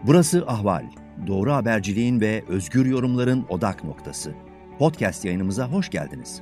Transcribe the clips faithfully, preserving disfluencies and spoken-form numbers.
Burası Ahval. Doğru haberciliğin ve özgür yorumların odak noktası. Podcast yayınımıza hoş geldiniz.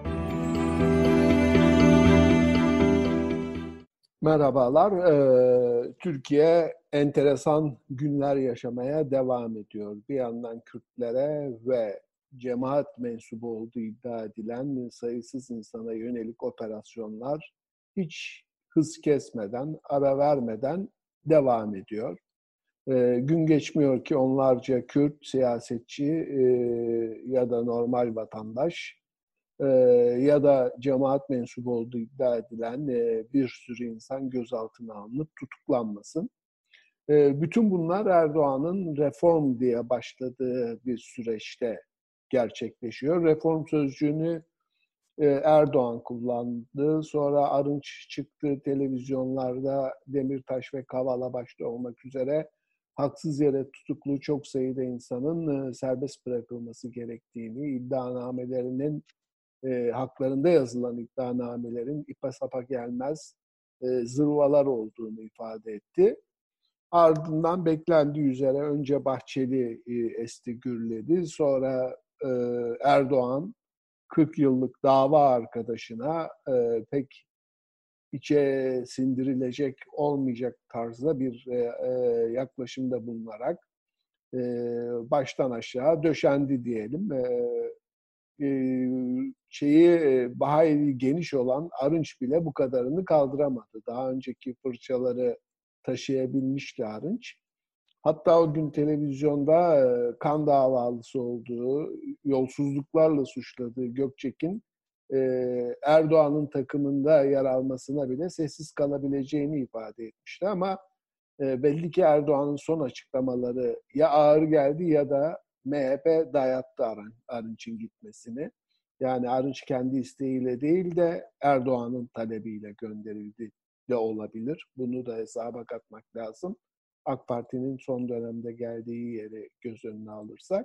Merhabalar. Ee, Türkiye enteresan günler yaşamaya devam ediyor. Bir yandan Kürtlere ve cemaat mensubu olduğu iddia edilen sayısız insana yönelik operasyonlar hiç hız kesmeden, ara vermeden devam ediyor. Ee, gün geçmiyor ki onlarca Kürt siyasetçi e, ya da normal vatandaş e, ya da cemaat mensubu olduğu iddia edilen e, bir sürü insan gözaltına alınıp tutuklanmasın. E, bütün bunlar Erdoğan'ın reform diye başladığı bir süreçte gerçekleşiyor. Reform sözcüğünü e, Erdoğan kullandı. Sonra Arınç çıktı televizyonlarda, Demirtaş ve Kavala başta olmak üzere haksız yere tutuklu çok sayıda insanın e, serbest bırakılması gerektiğini, iddianamelerinin e, haklarında yazılan iddianamelerin ipa sapa gelmez e, zırvalar olduğunu ifade etti. Ardından beklendiği üzere önce Bahçeli e, esti gürledi. Sonra e, Erdoğan kırk yıllık dava arkadaşına e, pek içe sindirilecek olmayacak tarzda bir e, e, yaklaşımda bulunarak e, baştan aşağı döşendi diyelim. E, e, şeyi e, bahayi geniş olan Arınç bile bu kadarını kaldıramadı. Daha önceki fırçaları taşıyabilmişti Arınç. Hatta o gün televizyonda e, kan davalısı olduğu, yolsuzluklarla suçladığı Gökçek'in e, Erdoğan'ın takımında yer almasına bile sessiz kalabileceğini ifade etmişti. Ama e, belli ki Erdoğan'ın son açıklamaları ya ağır geldi ya da M H P dayattı Arınç'ın gitmesini. Yani Arınç kendi isteğiyle değil de Erdoğan'ın talebiyle gönderildi de olabilir. Bunu da hesaba katmak lazım. AK Parti'nin son dönemde geldiği yeri göz önüne alırsak.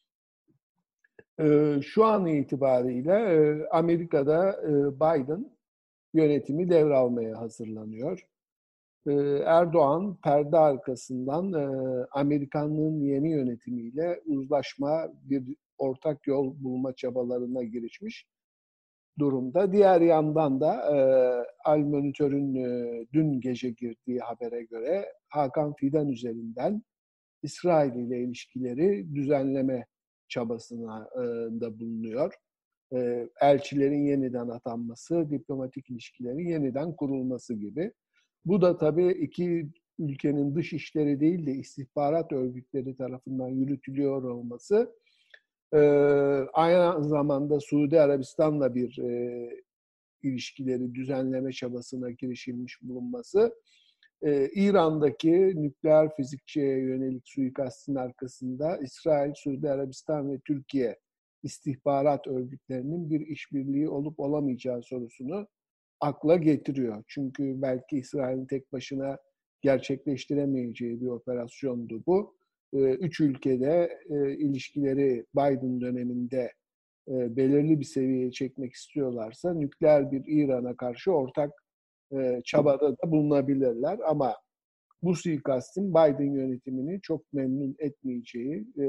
Ee, şu an itibariyle e, Amerika'da e, Biden yönetimi devralmaya hazırlanıyor. Ee, Erdoğan perde arkasından e, Amerikanlığın yeni yönetimiyle uzlaşma, bir ortak yol bulma çabalarına girişmiş durumda. Diğer yandan da e, Al Monitör'ün e, dün gece girdiği habere göre Hakan Fidan üzerinden İsrail ile ilişkileri düzenleme çabasına e, da bulunuyor. E, elçilerin yeniden atanması, diplomatik ilişkilerin yeniden kurulması gibi. Bu da tabii iki ülkenin dış işleri değil de istihbarat örgütleri tarafından yürütülüyor olması, e, aynı zamanda Suudi Arabistan'la bir e, ilişkileri düzenleme çabasına girişilmiş bulunması, e, İran'daki nükleer fizikçiye yönelik suikastin arkasında İsrail, Suudi Arabistan ve Türkiye istihbarat örgütlerinin bir işbirliği olup olamayacağı sorusunu akla getiriyor. Çünkü belki İsrail'in tek başına gerçekleştiremeyeceği bir operasyondu bu. Üç ülkede e, ilişkileri Biden döneminde e, belirli bir seviyeye çekmek istiyorlarsa nükleer bir İran'a karşı ortak e, çabada da bulunabilirler. Ama bu suikastin Biden yönetimini çok memnun etmeyeceği, e,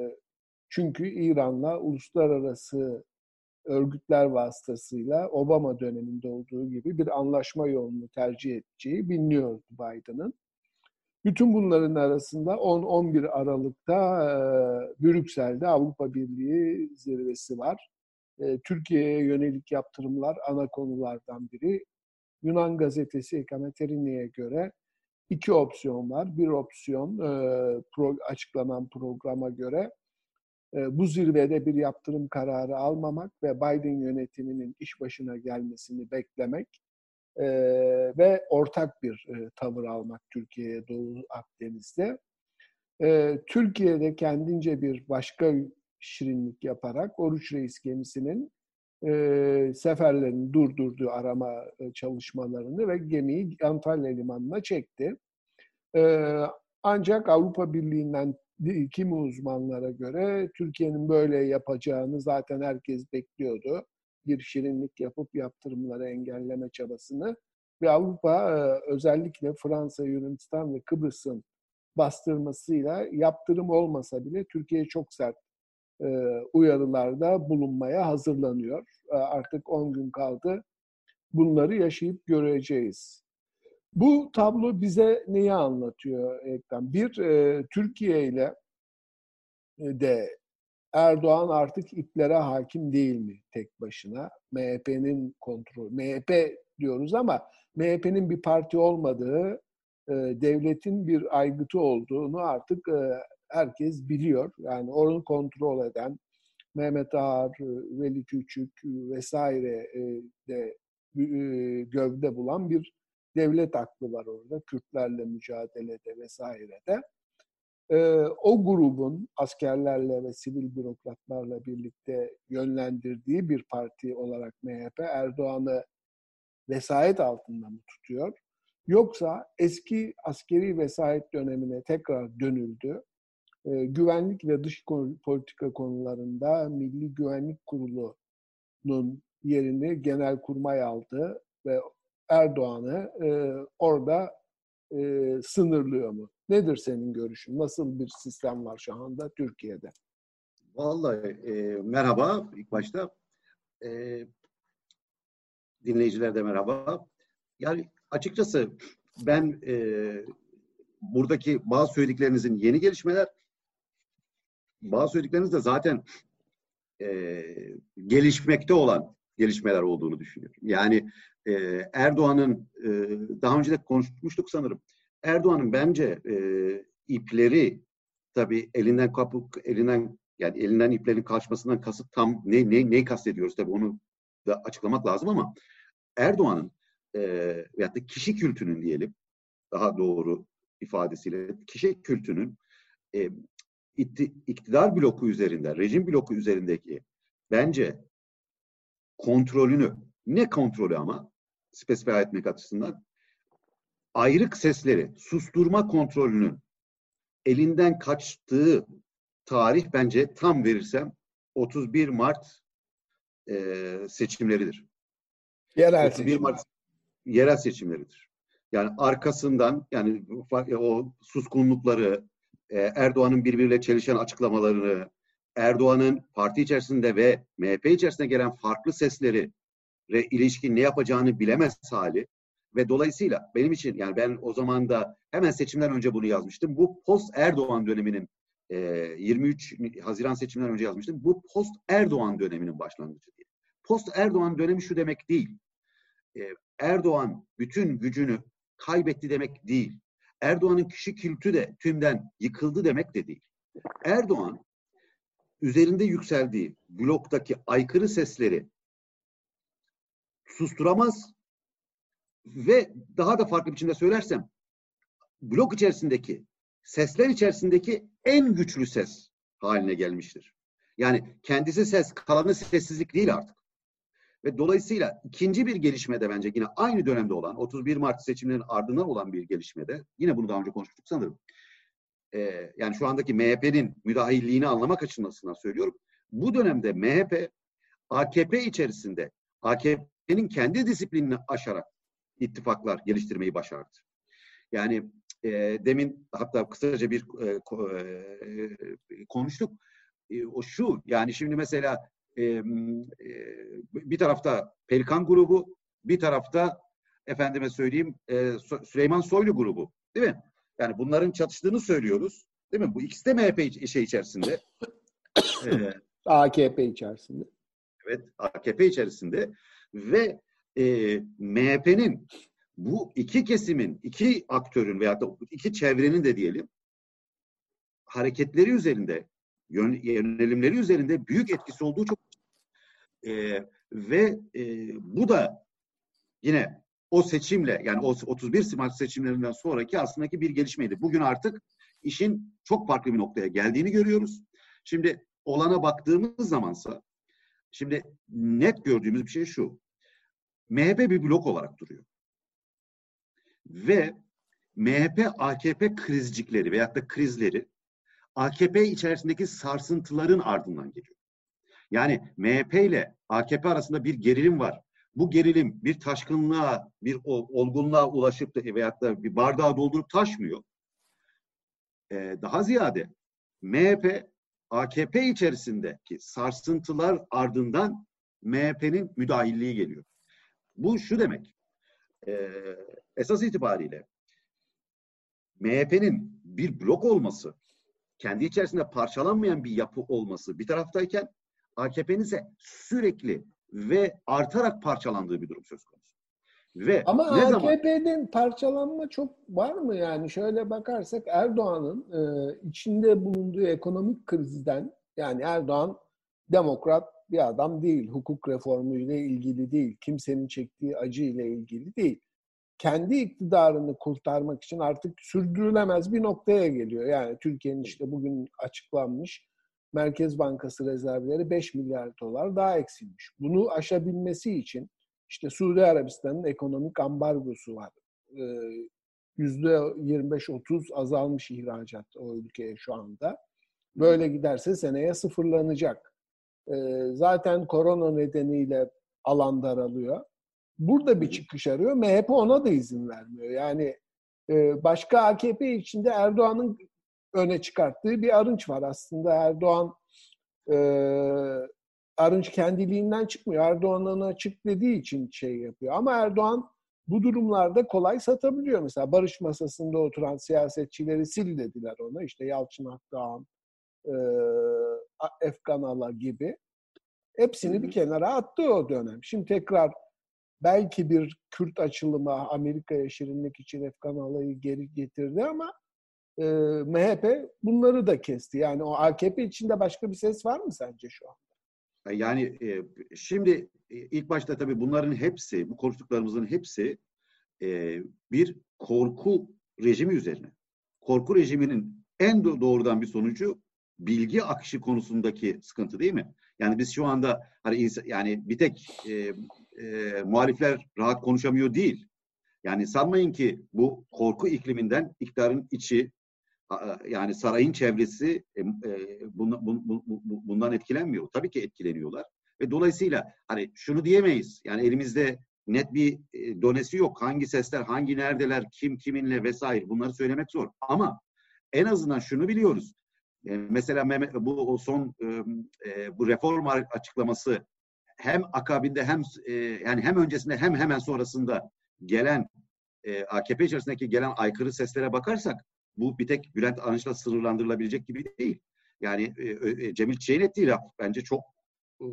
çünkü İran'la uluslararası örgütler vasıtasıyla Obama döneminde olduğu gibi bir anlaşma yolunu tercih edeceği biliniyordu Biden'ın. Bütün bunların arasında on on bir Aralık'ta e, Brüksel'de Avrupa Birliği zirvesi var. E, Türkiye'ye yönelik yaptırımlar ana konulardan biri. Yunan gazetesi Ekaterini'ye göre iki opsiyon var. Bir opsiyon e, pro, açıklanan programa göre e, bu zirvede bir yaptırım kararı almamak ve Biden yönetiminin iş başına gelmesini beklemek e, ve ortak bir e, tavır almak Türkiye'ye Doğu Akdeniz'de. E, Türkiye'de kendince bir başka şirinlik yaparak Oruç Reis gemisinin e, seferlerini durdurduğu arama e, çalışmalarını ve gemiyi Antalya Limanı'na çekti. E, ancak Avrupa Birliği'nden kimi uzmanlara göre Türkiye'nin böyle yapacağını zaten herkes bekliyordu. Bir şirinlik yapıp yaptırımları engelleme çabasını ve Avrupa özellikle Fransa, Yunanistan ve Kıbrıs'ın bastırmasıyla yaptırım olmasa bile Türkiye çok sert e, uyarılarda bulunmaya hazırlanıyor. E, artık on gün kaldı. Bunları yaşayıp göreceğiz. Bu tablo bize neyi anlatıyor Ekrem? Bir, e, Türkiye ile de Erdoğan artık iplere hakim değil mi tek başına? M H P'nin kontrol, M H P diyoruz ama M H P'nin bir parti olmadığı, e, devletin bir aygıtı olduğunu artık e, herkes biliyor. Yani onu kontrol eden Mehmet Ağar, Veli Küçük vesaire e, de e, gövde bulan bir devlet aklı var orada. Kürtlerle mücadelede vesairede. Ee, o grubun askerlerle ve sivil bürokratlarla birlikte yönlendirdiği bir parti olarak M H P Erdoğan'ı vesayet altında mı tutuyor? Yoksa eski askeri vesayet dönemine tekrar dönüldü. Ee, güvenlik ve dış politika konularında Milli Güvenlik Kurulu'nun yerini Genelkurmay aldı ve Erdoğan'ı e, orada e, sınırlıyor mu? Nedir senin görüşün? Nasıl bir sistem var şu anda Türkiye'de? Vallahi e, merhaba ilk başta. E, dinleyiciler de merhaba. Yani açıkçası ben e, buradaki bazı söylediklerinizin yeni gelişmeler, bazı söyledikleriniz de zaten e, gelişmekte olan gelişmeler olduğunu düşünüyorum. Yani e, Erdoğan'ın e, daha önce de konuşmuştuk sanırım. Erdoğan'ın bence e, ipleri tabii elinden kapıp elinden yani elinden iplerin kaçmasından kasıt tam ne ne neyi kastediyoruz tabii onu da açıklamak lazım ama Erdoğan'ın e, veyahut da kişi kültünün diyelim daha doğru ifadesiyle kişi kültünün e, iktidar bloku üzerinde, rejim bloku üzerindeki bence kontrolünü, ne kontrolü ama spesifik etmek açısından ayrık sesleri susturma kontrolünün elinden kaçtığı tarih bence tam verirsem otuz bir Mart e, seçimleridir. Yerel otuz bir Mart seçimler. yerel seçimleridir. Yani arkasından yani o suskunlukları, Erdoğan'ın birbiriyle çelişen açıklamalarını, Erdoğan'ın parti içerisinde ve M H P içerisinde gelen farklı sesleri ve ilişkin ne yapacağını bilemez hali ve dolayısıyla benim için yani ben o zaman da hemen seçimden önce bunu yazmıştım. Bu post Erdoğan döneminin e, yirmi üç Haziran seçimden önce yazmıştım. Bu post Erdoğan döneminin başlangıcı diye. Post Erdoğan dönemi şu demek değil. E, Erdoğan bütün gücünü kaybetti demek değil. Erdoğan'ın kişi kültü de tümden yıkıldı demek de değil. Erdoğan üzerinde yükseldiği bloktaki aykırı sesleri susturamaz ve daha da farklı biçimde söylersem blok içerisindeki sesler içerisindeki en güçlü ses haline gelmiştir. Yani kendisi ses, kalanı sessizlik değil artık. Ve dolayısıyla ikinci bir gelişmede bence yine aynı dönemde olan otuz bir Mart seçimlerinin ardından olan bir gelişmede yine bunu daha önce konuştuk sanırım. Ee, yani şu andaki M H P'nin müdahilliğini anlamak açısından söylüyorum. Bu dönemde M H P A K P içerisinde A K P'nin kendi disiplinini aşarak ittifaklar geliştirmeyi başardı. Yani e, demin hatta kısaca bir e, e, konuştuk. E, o şu yani şimdi mesela e, e, bir tarafta Pelikan grubu, bir tarafta efendime söyleyeyim e, Süleyman Soylu grubu, değil mi? Yani bunların çatıştığını söylüyoruz, değil mi? Bu ikisi de M H P şey içerisinde. e, A K P içerisinde. Evet, A K P içerisinde ve e, M H P'nin bu iki kesimin, iki aktörün veya da iki çevrenin de diyelim hareketleri üzerinde, yönelimleri üzerinde büyük etkisi olduğu çok e, ve e, bu da yine o seçimle yani o otuz bir Mart seçimlerinden sonraki aslındaki bir gelişmeydi. Bugün artık işin çok farklı bir noktaya geldiğini görüyoruz. Şimdi olana baktığımız zamansa şimdi net gördüğümüz bir şey şu. M H P bir blok olarak duruyor. Ve M H P A K P krizcikleri veyahut da krizleri A K P içerisindeki sarsıntıların ardından geliyor. Yani M H P ile A K P arasında bir gerilim var. Bu gerilim bir taşkınlığa, bir olgunluğa ulaşıp da veyahut da bir bardağı doldurup taşmıyor. e, daha ziyade M H P, A K P içerisindeki sarsıntılar ardından M H P'nin müdahilliği geliyor. Bu şu demek, e, esas itibariyle M H P'nin bir blok olması, kendi içerisinde parçalanmayan bir yapı olması bir taraftayken A K P'nin ise sürekli ve artarak parçalandığı bir durum söz konusu. Ve Ama ne zaman A K P'nin parçalanma çok var mı yani? Şöyle bakarsak Erdoğan'ın e, içinde bulunduğu ekonomik krizden, yani Erdoğan demokrat bir adam değil, hukuk reformuyla ilgili değil, kimsenin çektiği acı ile ilgili değil. Kendi iktidarını kurtarmak için artık sürdürülemez bir noktaya geliyor. Yani Türkiye'nin işte bugün açıklanmış Merkez Bankası rezervleri beş milyar dolar daha eksilmiş. Bunu aşabilmesi için işte Suudi Arabistan'ın ekonomik ambargosu var. yüzde yirmi beş otuz azalmış ihracat o ülkeye şu anda. Böyle giderse seneye sıfırlanacak. Zaten korona nedeniyle alan daralıyor. Burada bir çıkış arıyor. M H P ona da izin vermiyor. Yani başka A K P içinde Erdoğan'ın öne çıkarttığı bir Arınç var. Aslında Erdoğan e, Arınç kendiliğinden çıkmıyor. Erdoğan'ın açık dediği için şey yapıyor. Ama Erdoğan bu durumlarda kolay satabiliyor. Mesela barış masasında oturan siyasetçileri sil dediler ona. İşte Yalçın Akdağan, e, Efkan Ala gibi. Hepsini bir kenara attı o dönem. Şimdi tekrar belki bir Kürt açılımı Amerika'ya şirinlik için Efkan Ala'yı geri getirdi ama e, M H P bunları da kesti. Yani o A K P içinde başka bir ses var mı sence şu an? Yani e, şimdi e, ilk başta tabii bunların hepsi, bu konuştuklarımızın hepsi e, bir korku rejimi üzerine. Korku rejiminin en doğrudan bir sonucu bilgi akışı konusundaki sıkıntı değil mi? Yani biz şu anda hani yani bir tek e, e, muhalifler rahat konuşamıyor değil. Yani sanmayın ki bu korku ikliminden iktidarın içi, yani sarayın çevresi e, bundan, bu, bu, bundan etkilenmiyor. Tabii ki etkileniyorlar. Ve dolayısıyla hani şunu diyemeyiz. Yani elimizde net bir e, donesi yok. Hangi sesler, hangi neredeler, kim kiminle vesaire bunları söylemek zor. Ama en azından şunu biliyoruz. E, mesela Mehmet, bu son e, bu reform açıklaması hem akabinde hem e, yani hem öncesinde hem hemen sonrasında gelen e, A K P içerisindeki gelen aykırı seslere bakarsak bu bir tek Bülent Arınç'la sınırlandırılabilecek gibi değil. Yani e, e, Cemil Çiçek'in ettiği laf bence çok e,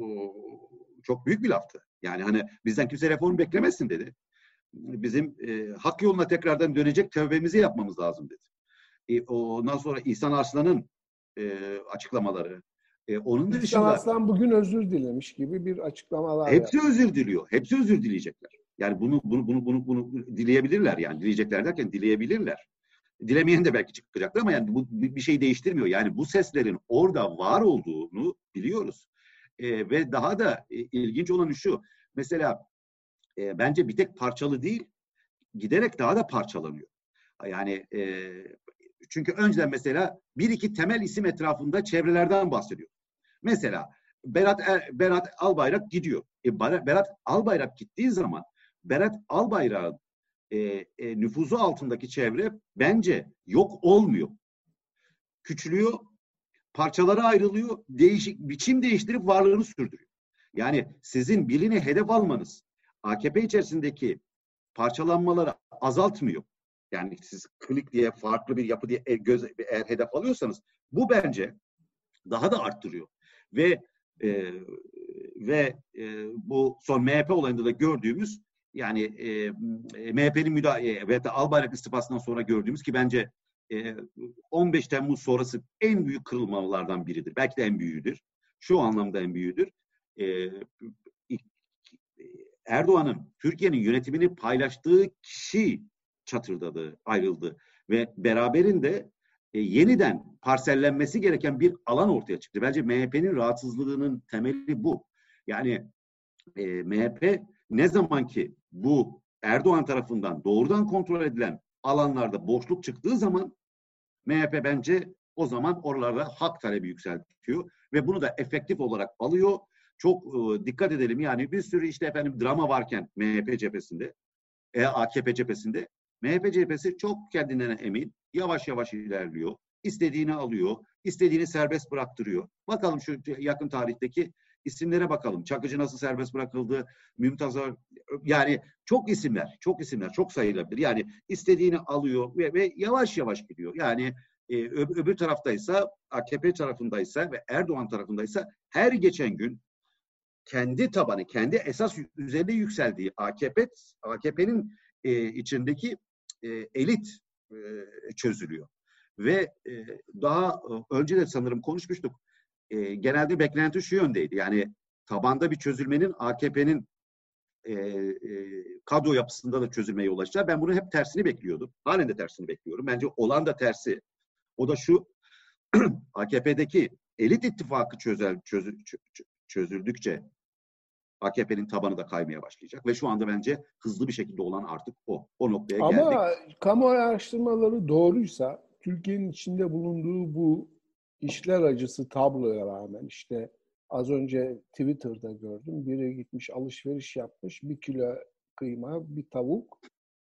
çok büyük bir laftı. Yani hani bizden kimse reform beklemesin dedi. Bizim e, hak yoluna tekrardan dönecek tövbemizi yapmamız lazım dedi. E, ondan sonra İhsan Arslan'ın e, açıklamaları. E, onun İhsan dışında Arslan bugün özür dilemiş gibi bir açıklamalar hepsi yaptı. özür diliyor. Hepsi özür dileyecekler. Yani bunu bunu bunu bunu, bunu dileyebilirler yani. Dileyecekler derken dileyebilirler. Dilemeyen de belki çıkacaktır ama yani bu bir şey değiştirmiyor. Yani bu seslerin orada var olduğunu biliyoruz. E, ve daha da e, ilginç olan şu. Mesela e, bence bir tek parçalı değil, giderek daha da parçalanıyor. Yani e, çünkü önceden mesela bir iki temel isim etrafında çevrelerden bahsediyor. Mesela Berat er, Berat Albayrak gidiyor. E, Berat Albayrak gittiği zaman Berat Albayrak'ın e, e, nüfuzu altındaki çevre bence yok olmuyor. Küçülüyor, parçalara ayrılıyor, değişik biçim değiştirip varlığını sürdürüyor. Yani sizin birini hedef almanız A K P içerisindeki parçalanmaları azaltmıyor. Yani siz klik diye farklı bir yapı diye göz, eğer hedef alıyorsanız bu bence daha da arttırıyor. Ve e, ve e, bu son M H P olayında da gördüğümüz yani e, M H P'nin müdahale ve Albayrak istifasından sonra gördüğümüz ki bence e, on beş Temmuz sonrası en büyük kırılmalardan biridir. Belki de en büyüğüdür. Şu anlamda en büyüğüdür. E, Erdoğan'ın Türkiye'nin yönetimini paylaştığı kişi çatırdadı, ayrıldı ve beraberinde e, yeniden parsellenmesi gereken bir alan ortaya çıktı. Bence M H P'nin rahatsızlığının temeli bu. Yani e, M H P ne zaman ki bu Erdoğan tarafından doğrudan kontrol edilen alanlarda boşluk çıktığı zaman M H P bence o zaman oralarda hak talebi yükseltiyor ve bunu da efektif olarak alıyor. Çok e, dikkat edelim yani bir sürü işte efendim drama varken M H P cephesinde, e, A K P cephesinde, M H P cephesi çok kendinden emin, yavaş yavaş ilerliyor. istediğini alıyor, istediğini serbest bıraktırıyor. Bakalım şu yakın tarihteki isimlere bakalım. Çakıcı nasıl serbest bırakıldı, Mümtaz'a, yani çok isimler, çok isimler, çok sayılabilir. Yani istediğini alıyor ve, ve yavaş yavaş gidiyor. Yani e, öb- öbür taraftaysa, A K P tarafındaysa ve Erdoğan tarafındaysa her geçen gün kendi tabanı, kendi esas üzerinde yükseldiği A K P, A K P'nin e, içindeki e, elit e, çözülüyor. Ve e, daha e, önce de sanırım konuşmuştuk. E, genelde beklenti şu yöndeydi. Yani tabanda bir çözülmenin A K P'nin e, e, kadro yapısında da çözülmeye ulaşacağı. Ben bunu hep tersini bekliyordum. Halen de tersini bekliyorum. Bence olan da tersi. O da şu, A K P'deki elit ittifakı çözel, çözü, çözüldükçe A K P'nin tabanı da kaymaya başlayacak. Ve şu anda bence hızlı bir şekilde olan artık o. O noktaya geldik. Ama kamuoyu araştırmaları doğruysa Türkiye'nin içinde bulunduğu bu işler acısı tabloya rağmen işte az önce Twitter'da gördüm. Biri gitmiş alışveriş yapmış. Bir kilo kıyma, bir tavuk,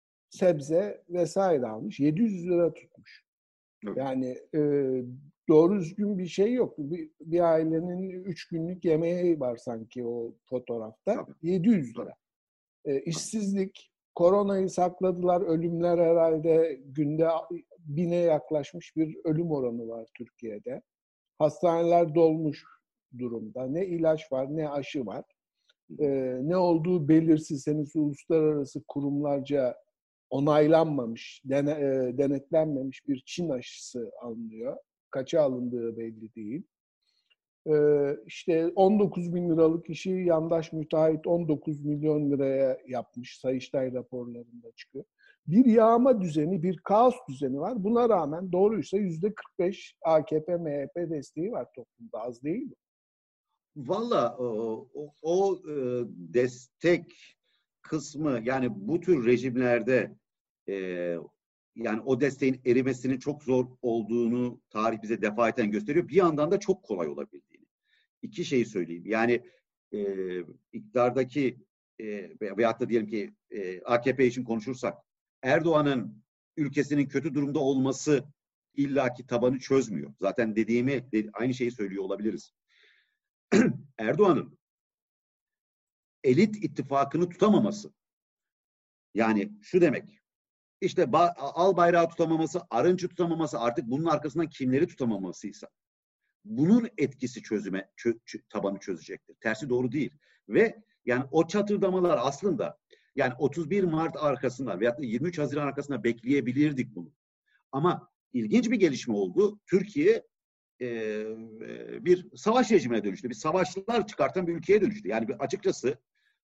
sebze vesaire almış. yedi yüz lira tutmuş. Evet. Yani e, doğru düzgün bir şey yok. Bir, bir ailenin üç günlük yemeği var sanki o fotoğrafta. Tabii. yedi yüz lira. E, işsizlik, koronayı sakladılar. Ölümler herhalde günde bine yaklaşmış bir ölüm oranı var Türkiye'de. Hastaneler dolmuş durumda. Ne ilaç var, ne aşı var. E, ne olduğu belirsiz. Henüz uluslararası kurumlarca onaylanmamış, dene, e, denetlenmemiş bir Çin aşısı alınıyor. Kaça alındığı belli değil. E, işte on dokuz bin liralık işi yandaş müteahhit on dokuz milyon liraya yapmış. Sayıştay raporlarında çıkıyor. Bir yağma düzeni, bir kaos düzeni var. Buna rağmen doğruysa yüzde kırk beş A K P, M H P desteği var toplumda. Az değil mi? Valla o, o, o e, destek kısmı, yani bu tür rejimlerde e, yani o desteğin erimesinin çok zor olduğunu tarih bize defaten gösteriyor. Bir yandan da çok kolay olabildiğini. İki şeyi söyleyeyim. Yani e, iktidardaki e, veyahut da diyelim ki e, A K P için konuşursak Erdoğan'ın ülkesinin kötü durumda olması illaki tabanı çözmüyor. Zaten dediğimi de, aynı şeyi söylüyor olabiliriz. Erdoğan'ın elit ittifakını tutamaması, yani şu demek, işte ba- al bayrağı tutamaması, Arınç'ı tutamaması, artık bunun arkasından kimleri tutamamasıysa bunun etkisi çözüme çö- çö- tabanı çözecektir. Tersi doğru değil. Ve yani o çatırdamalar aslında yani otuz bir Mart arkasından veyahut da yirmi üç Haziran arkasında bekleyebilirdik bunu. Ama ilginç bir gelişme oldu. Türkiye e, bir savaş rejimine dönüştü. Bir savaşlar çıkartan bir ülkeye dönüştü. Yani bir açıkçası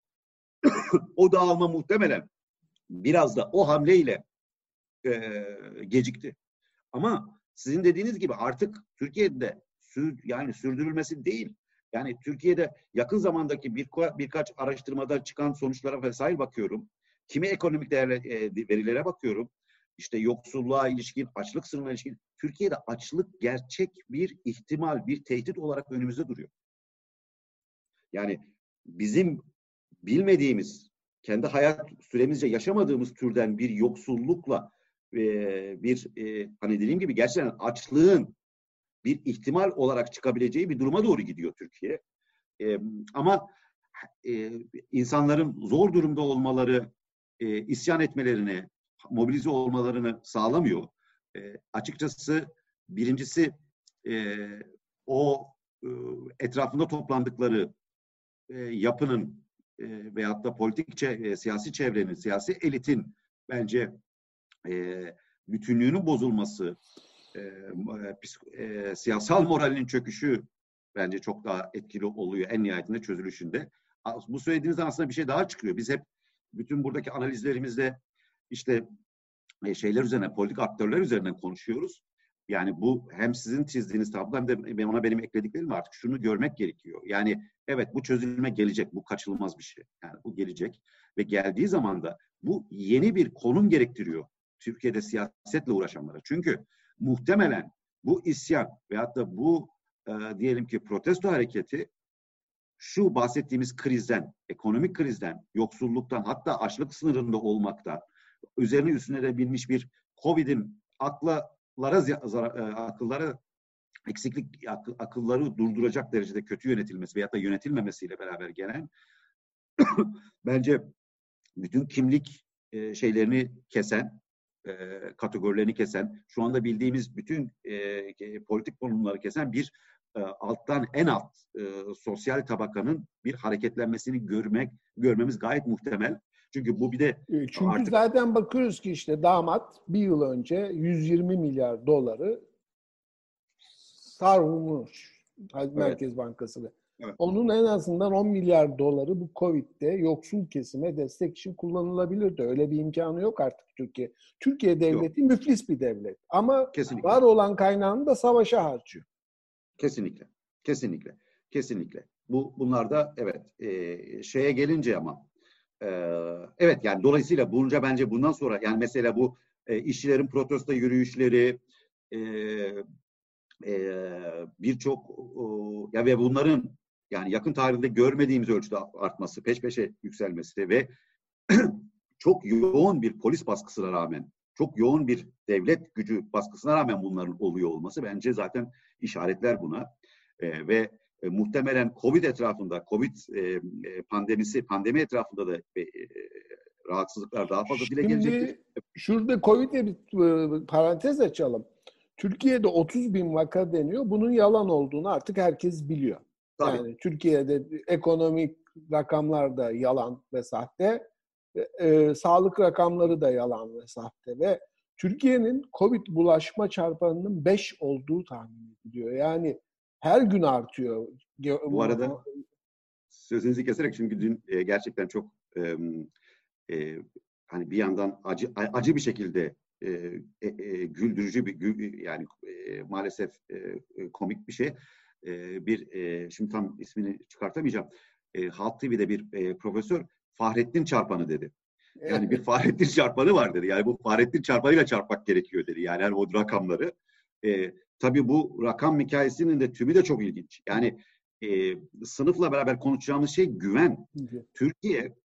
o dağılma muhtemelen biraz da o hamleyle e, gecikti. Ama sizin dediğiniz gibi artık Türkiye'de sür, yani sürdürülmesi değil. Yani Türkiye'de yakın zamandaki bir, birkaç araştırmada çıkan sonuçlara vesaire bakıyorum. Kimi ekonomik değerle, e, verilere bakıyorum. İşte yoksulluğa ilişkin, açlık sınırına ilişkin. Türkiye'de açlık gerçek bir ihtimal, bir tehdit olarak önümüzde duruyor. Yani bizim bilmediğimiz, kendi hayat süremizce yaşamadığımız türden bir yoksullukla e, bir e, hani dediğim gibi gerçekten açlığın bir ihtimal olarak çıkabileceği bir duruma doğru gidiyor Türkiye. E, ama e, insanların zor durumda olmaları, e, isyan etmelerini, mobilize olmalarını sağlamıyor. E, açıkçası birincisi e, o e, etrafında toplandıkları e, yapının e, veyahut da politik çe- e, siyasi çevrenin, siyasi elitin bence e, bütünlüğünün bozulması, e, e, siyasal moralinin çöküşü bence çok daha etkili oluyor en nihayetinde çözülüşünde. Bu söylediğinizden aslında bir şey daha çıkıyor. Biz hep bütün buradaki analizlerimizde işte e, şeyler üzerine, politik aktörler üzerinden konuşuyoruz. Yani bu hem sizin çizdiğiniz tablo hem de ona benim eklediklerim artık şunu görmek gerekiyor. Yani evet bu çözülme gelecek. Bu kaçınılmaz bir şey. Yani bu gelecek. Ve geldiği zaman da bu yeni bir konum gerektiriyor Türkiye'de siyasetle uğraşanlara. Çünkü muhtemelen bu isyan veyahut da bu e, diyelim ki protesto hareketi şu bahsettiğimiz krizden, ekonomik krizden, yoksulluktan, hatta açlık sınırında olmaktan, üzerine üstüne de binmiş bir Covid'in akla akıllara, akıllara eksiklik, akıl, akılları durduracak derecede kötü yönetilmesi veyahut da yönetilmemesiyle beraber gelen bence bütün kimlik e, şeylerini kesen, e, kategorilerini kesen, şu anda bildiğimiz bütün e, politik konumları kesen bir e, alttan en alt e, sosyal tabakanın bir hareketlenmesini görmek, görmemiz gayet muhtemel. Çünkü bu bir de Çünkü artık... zaten bakıyoruz ki işte damat bir yıl önce yüz yirmi milyar doları sarılmış Merkez evet. Bankası'na. Evet. Onun en azından on milyar doları bu Covid'de yoksul kesime destek için kullanılabilirdi. Öyle bir imkanı yok artık Türkiye. Türkiye devleti yok. Müflis bir devlet. Ama kesinlikle. Var olan kaynağını da savaşa harcıyor. Kesinlikle. Kesinlikle. Kesinlikle. Bu bunlar da evet e, şeye gelince ama e, evet yani dolayısıyla bunca bence bundan sonra yani mesela bu e, işçilerin protesto yürüyüşleri e, e, birçok ya ve bunların yani yakın tarihte görmediğimiz ölçüde artması, peş peşe yükselmesi ve çok yoğun bir polis baskısına rağmen, çok yoğun bir devlet gücü baskısına rağmen bunların oluyor olması bence zaten işaretler buna. E, ve e, muhtemelen Covid etrafında, Covid e, pandemisi, pandemi etrafında da e, rahatsızlıklar daha fazla dile gelecektir. Şimdi şurada Covid'e bir parantez açalım. Türkiye'de otuz bin vaka deniyor. Bunun yalan olduğunu artık herkes biliyor. Tabii. Yani Türkiye'de ekonomik rakamlar da yalan ve sahte. E, sağlık rakamları da yalan ve sahte. Ve Türkiye'nin Covid bulaşma çarpanının beş olduğu tahmin ediliyor. Yani her gün artıyor. Bu arada sözünüzü keserek çünkü dün e, gerçekten çok e, e, hani bir yandan acı acı bir şekilde e, e, e, güldürücü bir gül, yani e, maalesef e, komik bir şey. E, bir e, şimdi tam ismini çıkartamayacağım. E, Halk T V'de bir e, profesör Fahrettin Çarpanı dedi. Yani bir Fahrettin Çarpanı var dedi. Yani bu Fahrettin Çarpanı'yla çarpmak gerekiyor dedi. Yani, yani o rakamları. E, tabii bu rakam hikayesinin de tümü de çok ilginç. Yani e, sınıfla beraber konuşacağımız şey güven. Türkiye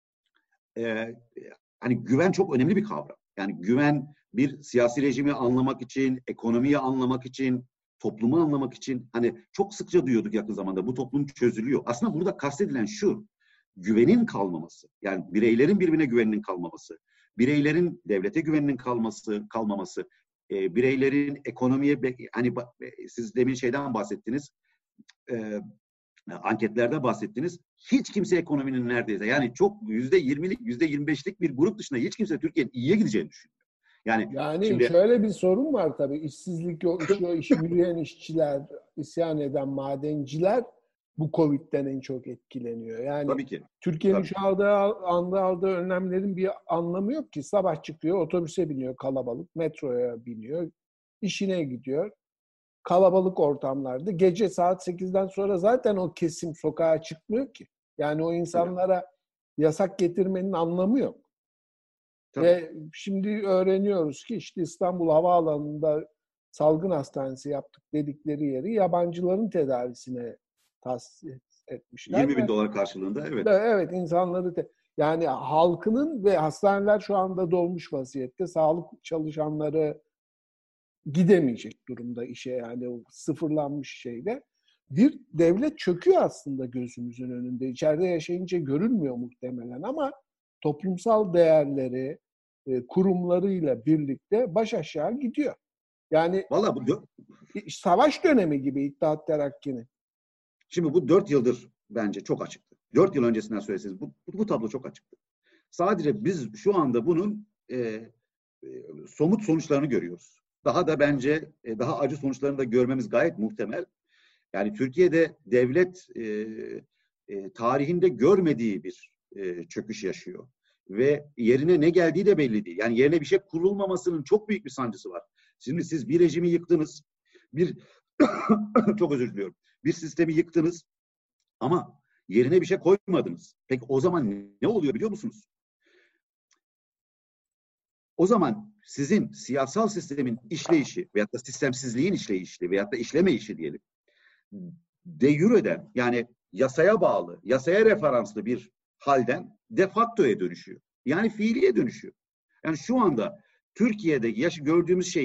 e, hani güven çok önemli bir kavram. Yani güven bir siyasi rejimi anlamak için, ekonomiyi anlamak için, toplumu anlamak için hani çok sıkça duyuyorduk yakın zamanda bu toplum çözülüyor. Aslında burada kastedilen şu, güvenin kalmaması. Yani bireylerin birbirine güveninin kalmaması, bireylerin devlete güveninin kalması, kalmaması, e, bireylerin ekonomiye hani siz demin şeyden bahsettiniz, e, anketlerde bahsettiniz. Hiç kimse ekonominin neredeyse yani çok yüzde yirmilik, yüzde yirmi beşlik bir grup dışında hiç kimse Türkiye'nin iyiye gideceğini düşünüyor. Yani, yani şimdi, şöyle bir sorun var tabii. İşsizlik yok, iş, iş, yürüyen işçiler, isyan eden madenciler bu Covid'den en çok etkileniyor. Yani tabii ki. Türkiye'nin şu anda anda aldığı önlemlerin bir anlamı yok ki. Sabah çıkıyor, otobüse biniyor kalabalık, metroya biniyor, işine gidiyor. Kalabalık ortamlarda. Gece saat sekizden sonra zaten o kesim sokağa çıkmıyor ki. Yani o insanlara evet. yasak getirmenin anlamı yok. Tabii. Ve şimdi öğreniyoruz ki işte İstanbul Havaalanı'nda salgın hastanesi yaptık dedikleri yeri yabancıların tedavisine tahsis etmişler. yirmi bin dolar karşılığında evet. Evet insanları te- yani halkının ve hastaneler şu anda dolmuş vaziyette. Sağlık çalışanları gidemeyecek durumda işe yani o sıfırlanmış şeyle. Bir devlet çöküyor aslında gözümüzün önünde. İçeride yaşayınca görünmüyor muhtemelen ama toplumsal değerleri, kurumlarıyla birlikte baş aşağı gidiyor. Yani vallahi bu dö- savaş dönemi gibi İttihat Terakki'nin. Şimdi bu dört yıldır bence çok açıktı. Dört yıl öncesinden söyleseniz bu, bu tablo çok açıktı. Sadece biz şu anda bunun e, e, somut sonuçlarını görüyoruz. Daha da bence e, daha acı sonuçlarını da görmemiz gayet muhtemel. Yani Türkiye'de devlet e, e, tarihinde görmediği bir e, çöküş yaşıyor. Ve yerine ne geldiği de belli değil. Yani yerine bir şey kurulmamasının çok büyük bir sancısı var. Şimdi siz bir rejimi yıktınız. Bir çok özür diliyorum. Bir sistemi yıktınız ama yerine bir şey koymadınız. Peki o zaman ne oluyor biliyor musunuz? O zaman sizin siyasal sistemin işleyişi veyahut da sistemsizliğin işleyişi veyahut da işlemeyişi diyelim. De yure'den yani yasaya bağlı, yasaya referanslı bir halden de facto'ya dönüşüyor. Yani fiiliye dönüşüyor. Yani şu anda Türkiye'de yaş- gördüğümüz şeyin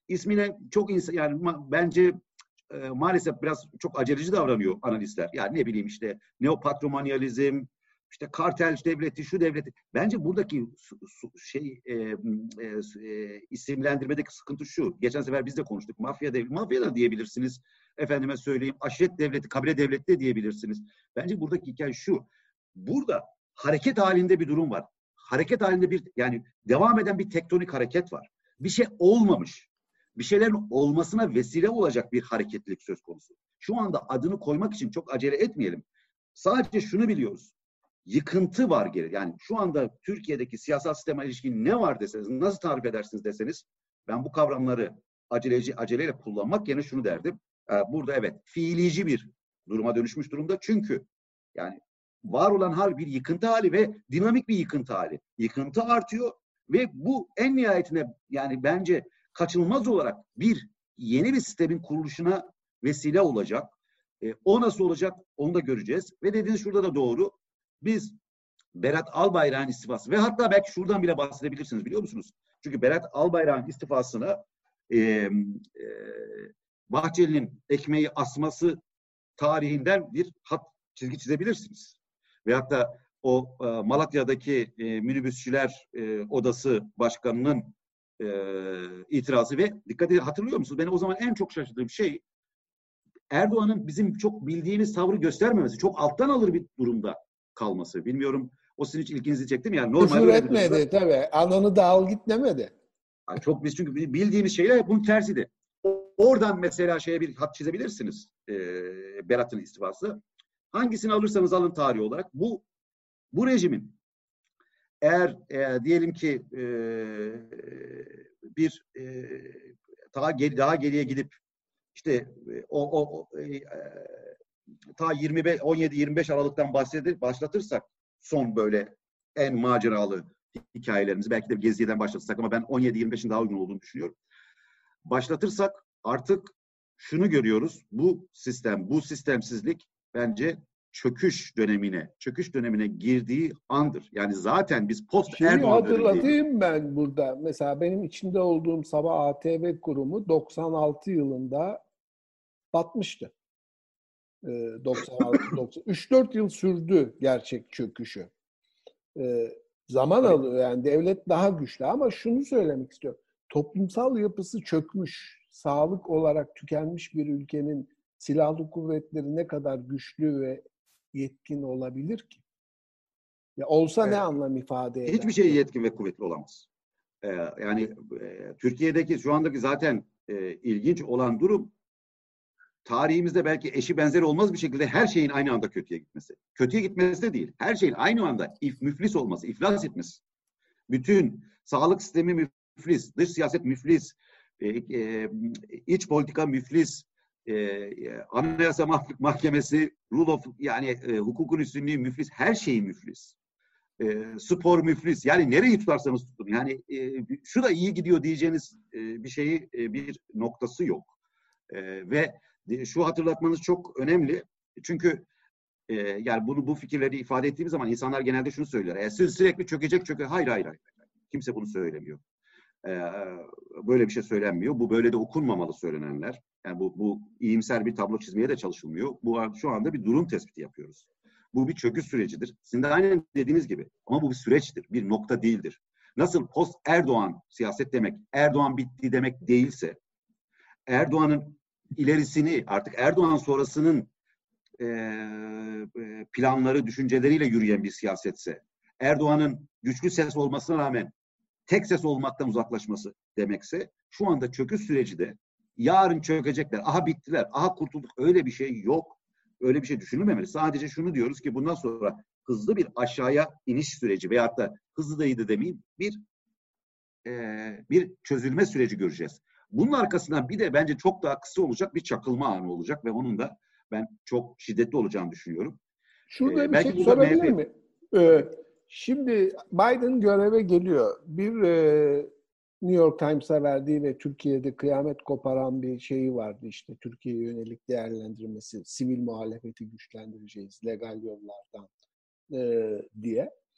ismine çok insan yani ma- bence e, maalesef biraz çok aceleci davranıyor analistler. Yani ne bileyim işte neopatrimonyalizm, işte kartel devleti, şu devleti. Bence buradaki su, su, şey e, e, e, isimlendirmedeki sıkıntı şu. Geçen sefer biz de konuştuk. Mafya devleti, mafya da diyebilirsiniz. Efendime söyleyeyim, aşiret devleti, kabile devleti de diyebilirsiniz. Bence buradaki hikaye şu. Burada hareket halinde bir durum var. Hareket halinde bir yani devam eden bir tektonik hareket var. Bir şey olmamış. Bir şeylerin olmasına vesile olacak bir hareketlilik söz konusu. Şu anda adını koymak için çok acele etmeyelim. Sadece şunu biliyoruz. Yıkıntı var geri. Yani şu anda Türkiye'deki siyasal sisteme ilişkin ne var deseniz, nasıl tarif edersiniz deseniz, ben bu kavramları aceleci, aceleyle kullanmak yerine şunu derdim. Burada evet fiilici bir duruma dönüşmüş durumda. Çünkü yani var olan hal bir yıkıntı hali ve dinamik bir yıkıntı hali. Yıkıntı artıyor ve bu en nihayetinde yani bence kaçınılmaz olarak bir yeni bir sistemin kuruluşuna vesile olacak. E, o nasıl olacak onu da göreceğiz. Ve dediğiniz şurada da doğru. Biz Berat Albayrak'ın istifası ve hatta belki şuradan bile bahsedebilirsiniz biliyor musunuz? Çünkü Berat Albayrak'ın istifasına e, e, Bahçeli'nin ekmeği asması tarihinden bir hat çizgi çizebilirsiniz. Ve hatta o e, Malatya'daki e, minibüsçüler e, odası başkanının e, itirazı ve dikkat edin hatırlıyor musunuz? Beni o zaman en çok şaşırdığım şey Erdoğan'ın bizim çok bildiğimiz tavrı göstermemesi, çok alttan alır bir durumda kalması. Bilmiyorum o sizin hiç ilginizi çekti mi? Yani Küfür normalde etmedi durumda, tabii. Ananı da al git demedi. yani çok biz çünkü bildiğimiz şeyler hep bunun tersiydi. Oradan mesela şeye bir hat çizebilirsiniz. E, Berat'ın istifası. Hangisini alırsanız alın tarihi olarak bu bu rejimin eğer e, diyelim ki e, bir e, daha geri, daha geriye gidip işte o, o, o e, ta yirmi beş on yedi yirmi beş Aralık'tan bahsedir, başlatırsak son böyle en maceralı hikayelerimizi belki de Gezi'den başlatırsak ama ben on yedi yirmi beşin daha uygun olduğunu düşünüyorum. Başlatırsak artık şunu görüyoruz. Bu sistem, bu sistemsizlik bence çöküş dönemine, çöküş dönemine girdiği andır. Yani zaten biz post Şeyi Erdoğan döneminde. hatırlatayım ben burada. Mesela benim içinde olduğum Sabah A T V kurumu doksan altı yılında batmıştı. doksan altı doksan üç dört yıl sürdü gerçek çöküşü. Ee, zaman Tabii. alıyor yani devlet daha güçlü ama şunu söylemek istiyorum. Toplumsal yapısı çökmüş, sağlık olarak tükenmiş bir ülkenin silahlı kuvvetleri ne kadar güçlü ve yetkin olabilir ki? Ya olsa ne Evet. anlam ifade eder? Hiçbir şey yetkin ve kuvvetli olamaz. Ee, yani e, Türkiye'deki şu andaki zaten e, ilginç olan durum tarihimizde belki eşi benzeri olmaz bir şekilde her şeyin aynı anda kötüye gitmesi. Kötüye gitmesi de değil. Her şeyin aynı anda if, müflis olması, iflas etmesi. Bütün sağlık sistemi müflis, dış siyaset müflis, e, e, iç politika müflis, e, Anayasa Mahkemesi, rule of yani e, hukukun üstünlüğü müflis, her şeyi müflis. E, spor müflis. Yani nereyi tutarsanız tutun. Yani e, şu da iyi gidiyor diyeceğiniz e, bir şeyi e, bir noktası yok. E, ve şu hatırlatmanız çok önemli. Çünkü e, yani bunu bu fikirleri ifade ettiğimiz zaman insanlar genelde şunu söylüyor. E, sürekli çökecek çökecek. Hayır hayır hayır. Kimse bunu söylemiyor. E, böyle bir şey söylenmiyor. Bu böyle de okunmamalı söylenenler. Yani bu, bu iyimser bir tablo çizmeye de çalışılmıyor. Bu şu anda bir durum tespiti yapıyoruz. Bu bir çöküş sürecidir. Sizin de aynen dediğiniz gibi. Ama bu bir süreçtir. Bir nokta değildir. Nasıl post Erdoğan siyaset demek, Erdoğan bitti demek değilse, Erdoğan'ın ilerisini artık Erdoğan sonrasının e, planları, düşünceleriyle yürüyen bir siyasetse, Erdoğan'ın güçlü ses olmasına rağmen tek ses olmaktan uzaklaşması demekse, şu anda çöküş süreci de yarın çökecekler, aha bittiler, aha kurtulduk, öyle bir şey yok. Öyle bir şey düşünülmemeli. Sadece şunu diyoruz ki bundan sonra hızlı bir aşağıya iniş süreci veyahut da hızlı değildi demeyeyim, bir e, bir çözülme süreci göreceğiz. Bunun arkasından bir de bence çok daha kısa olacak bir çakılma anı olacak ve onun da ben çok şiddetli olacağını düşünüyorum. Şurada Ee, bir belki şey burada sorabilir M H P... miyim? Ee, şimdi Biden göreve geliyor. Bir e, New York Times'a verdiği ve Türkiye'de kıyamet koparan bir şeyi vardı işte. Türkiye'ye yönelik değerlendirmesi, sivil muhalefeti güçlendireceğiz legal yollardan e, diye.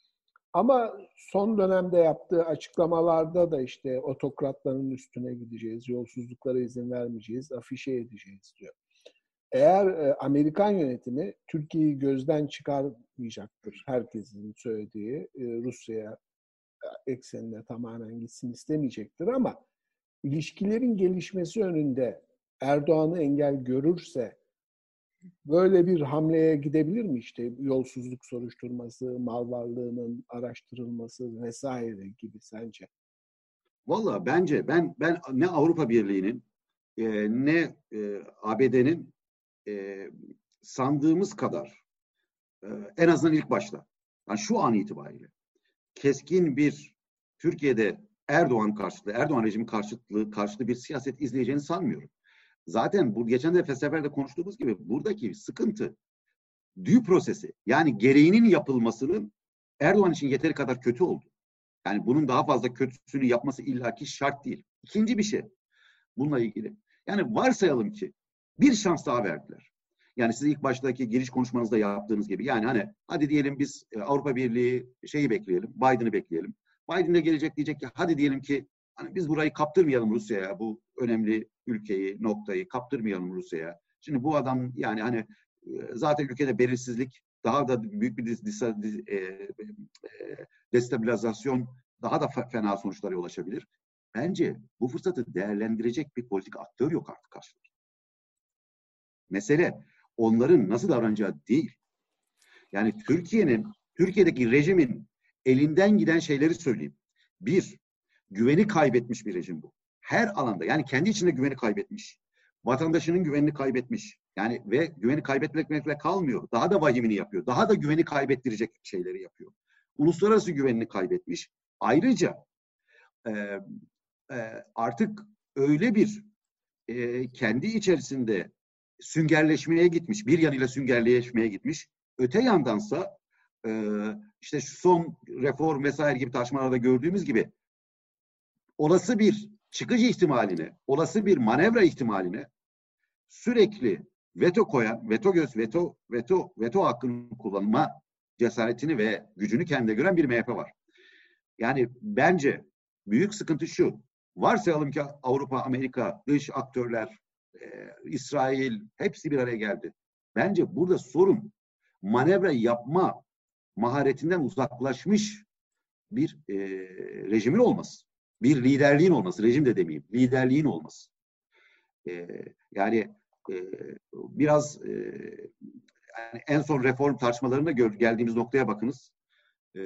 Ama son dönemde yaptığı açıklamalarda da işte otokratların üstüne gideceğiz, yolsuzluklara izin vermeyeceğiz, afişe edeceğiz diyor. Eğer e, Amerikan yönetimi Türkiye'yi gözden çıkarmayacaktır, herkesin söylediği, e, Rusya'ya eksenine tamamen gitsin istemeyecektir ama ilişkilerin gelişmesi önünde Erdoğan'ı engel görürse böyle bir hamleye gidebilir mi? İşte yolsuzluk soruşturması, mal varlığının araştırılması vesaire gibi sence? Valla bence ben ben ne Avrupa Birliği'nin e, ne e, A B D'nin e, sandığımız kadar e, en azından ilk başta yani şu an itibariyle keskin bir Türkiye'de Erdoğan karşıtlığı, Erdoğan rejimi karşıtlığı karşıtı bir siyaset izleyeceğini sanmıyorum. Zaten bu geçen de seferinde konuştuğumuz gibi buradaki sıkıntı due prosesi yani gereğinin yapılmasının Erdoğan için yeteri kadar kötü oldu. Yani bunun daha fazla kötüsünü yapması illaki şart değil. İkinci bir şey bununla ilgili. Yani varsayalım ki bir şans daha verdiler. Yani siz ilk baştaki giriş konuşmanızda yaptığınız gibi. Yani hani hadi diyelim biz Avrupa Birliği şeyi bekleyelim, Biden'ı bekleyelim. Biden de gelecek diyecek ki hadi diyelim ki hani biz burayı kaptırmayalım Rusya'ya. Bu önemli ülkeyi, noktayı kaptırmayalım Rusya'ya. Şimdi bu adam yani hani zaten ülkede belirsizlik daha da büyük bir dis, dis, dis, e, e, destabilizasyon daha da fena sonuçlara ulaşabilir. Bence bu fırsatı değerlendirecek bir politik aktör yok artık karşılarında. Mesele onların nasıl davranacağı değil. Yani Türkiye'nin, Türkiye'deki rejimin elinden giden şeyleri söyleyeyim. Bir, güveni kaybetmiş bir rejim bu. Her alanda yani kendi içinde güveni kaybetmiş. Vatandaşının güvenini kaybetmiş. Yani ve güveni kaybetmekle kalmıyor. Daha da vahimini yapıyor. Daha da güveni kaybettirecek şeyleri yapıyor. Uluslararası güvenini kaybetmiş. Ayrıca e, e, artık öyle bir e, kendi içerisinde süngerleşmeye gitmiş. Bir yanıyla süngerleşmeye gitmiş. Öte yandansa e, işte şu son reform vesaire gibi tartışmalarda gördüğümüz gibi olası bir çıkış ihtimaline, olası bir manevra ihtimaline sürekli veto koyan, veto göz, veto, veto, veto hakkını kullanma cesaretini ve gücünü kendine gören bir M H P var. Yani bence büyük sıkıntı şu. Varsayalım ki Avrupa, Amerika, dış aktörler, e, İsrail hepsi bir araya geldi. Bence burada sorun manevra yapma maharetinden uzaklaşmış bir e, rejimin olması. Bir liderliğin olması, rejim de demeyeyim, liderliğin olması. E, yani e, biraz e, yani en son reform tartışmalarında gör, geldiğimiz noktaya bakınız. E,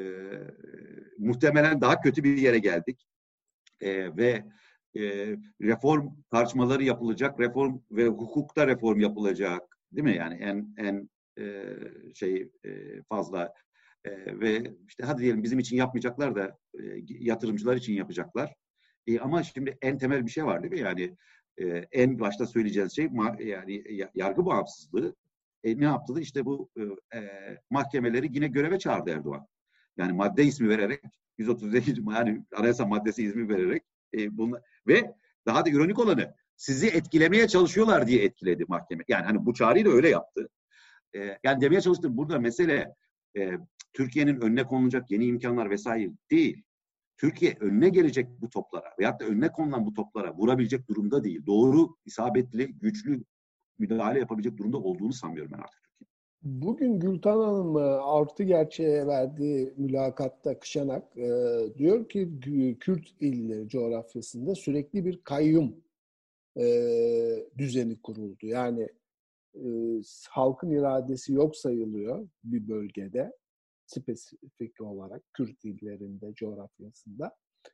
muhtemelen daha kötü bir yere geldik. E, ve e, reform tartışmaları yapılacak, reform ve hukukta reform yapılacak, değil mi? Yani en en e, şey e, fazla e, ve işte hadi diyelim bizim için yapmayacaklar da e, yatırımcılar için yapacaklar. E, ama şimdi en temel bir şey var değil mi? Yani e, en başta söyleyeceğiz şey yani yargı bağımsızlığı. E, ne yaptı? İşte bu e, mahkemeleri yine göreve çağırdı Erdoğan. Yani madde ismi vererek yüz otuz sekiz yani anayasa maddesi ismi vererek e, bunu ve daha da ironik olanı sizi etkilemeye çalışıyorlar diye etkiledi mahkeme. Yani hani bu çağrıyı da öyle yaptı. E, yani demeye çalıştım burada mesele e, Türkiye'nin önüne konulacak yeni imkanlar vesaire değil. Türkiye önüne gelecek bu toplara veyahut da önüne konulan bu toplara vurabilecek durumda değil. Doğru, isabetli, güçlü müdahale yapabilecek durumda olduğunu sanmıyorum ben artık Türkiye. Bugün Gülten Hanım Artı Gerçeğe verdiği mülakatta Kışanak e, diyor ki Kürt illeri coğrafyasında sürekli bir kayyum e, düzeni kuruldu. Yani e, halkın iradesi yok sayılıyor bir bölgede spesifik olarak Kürt illerinde coğrafyasında.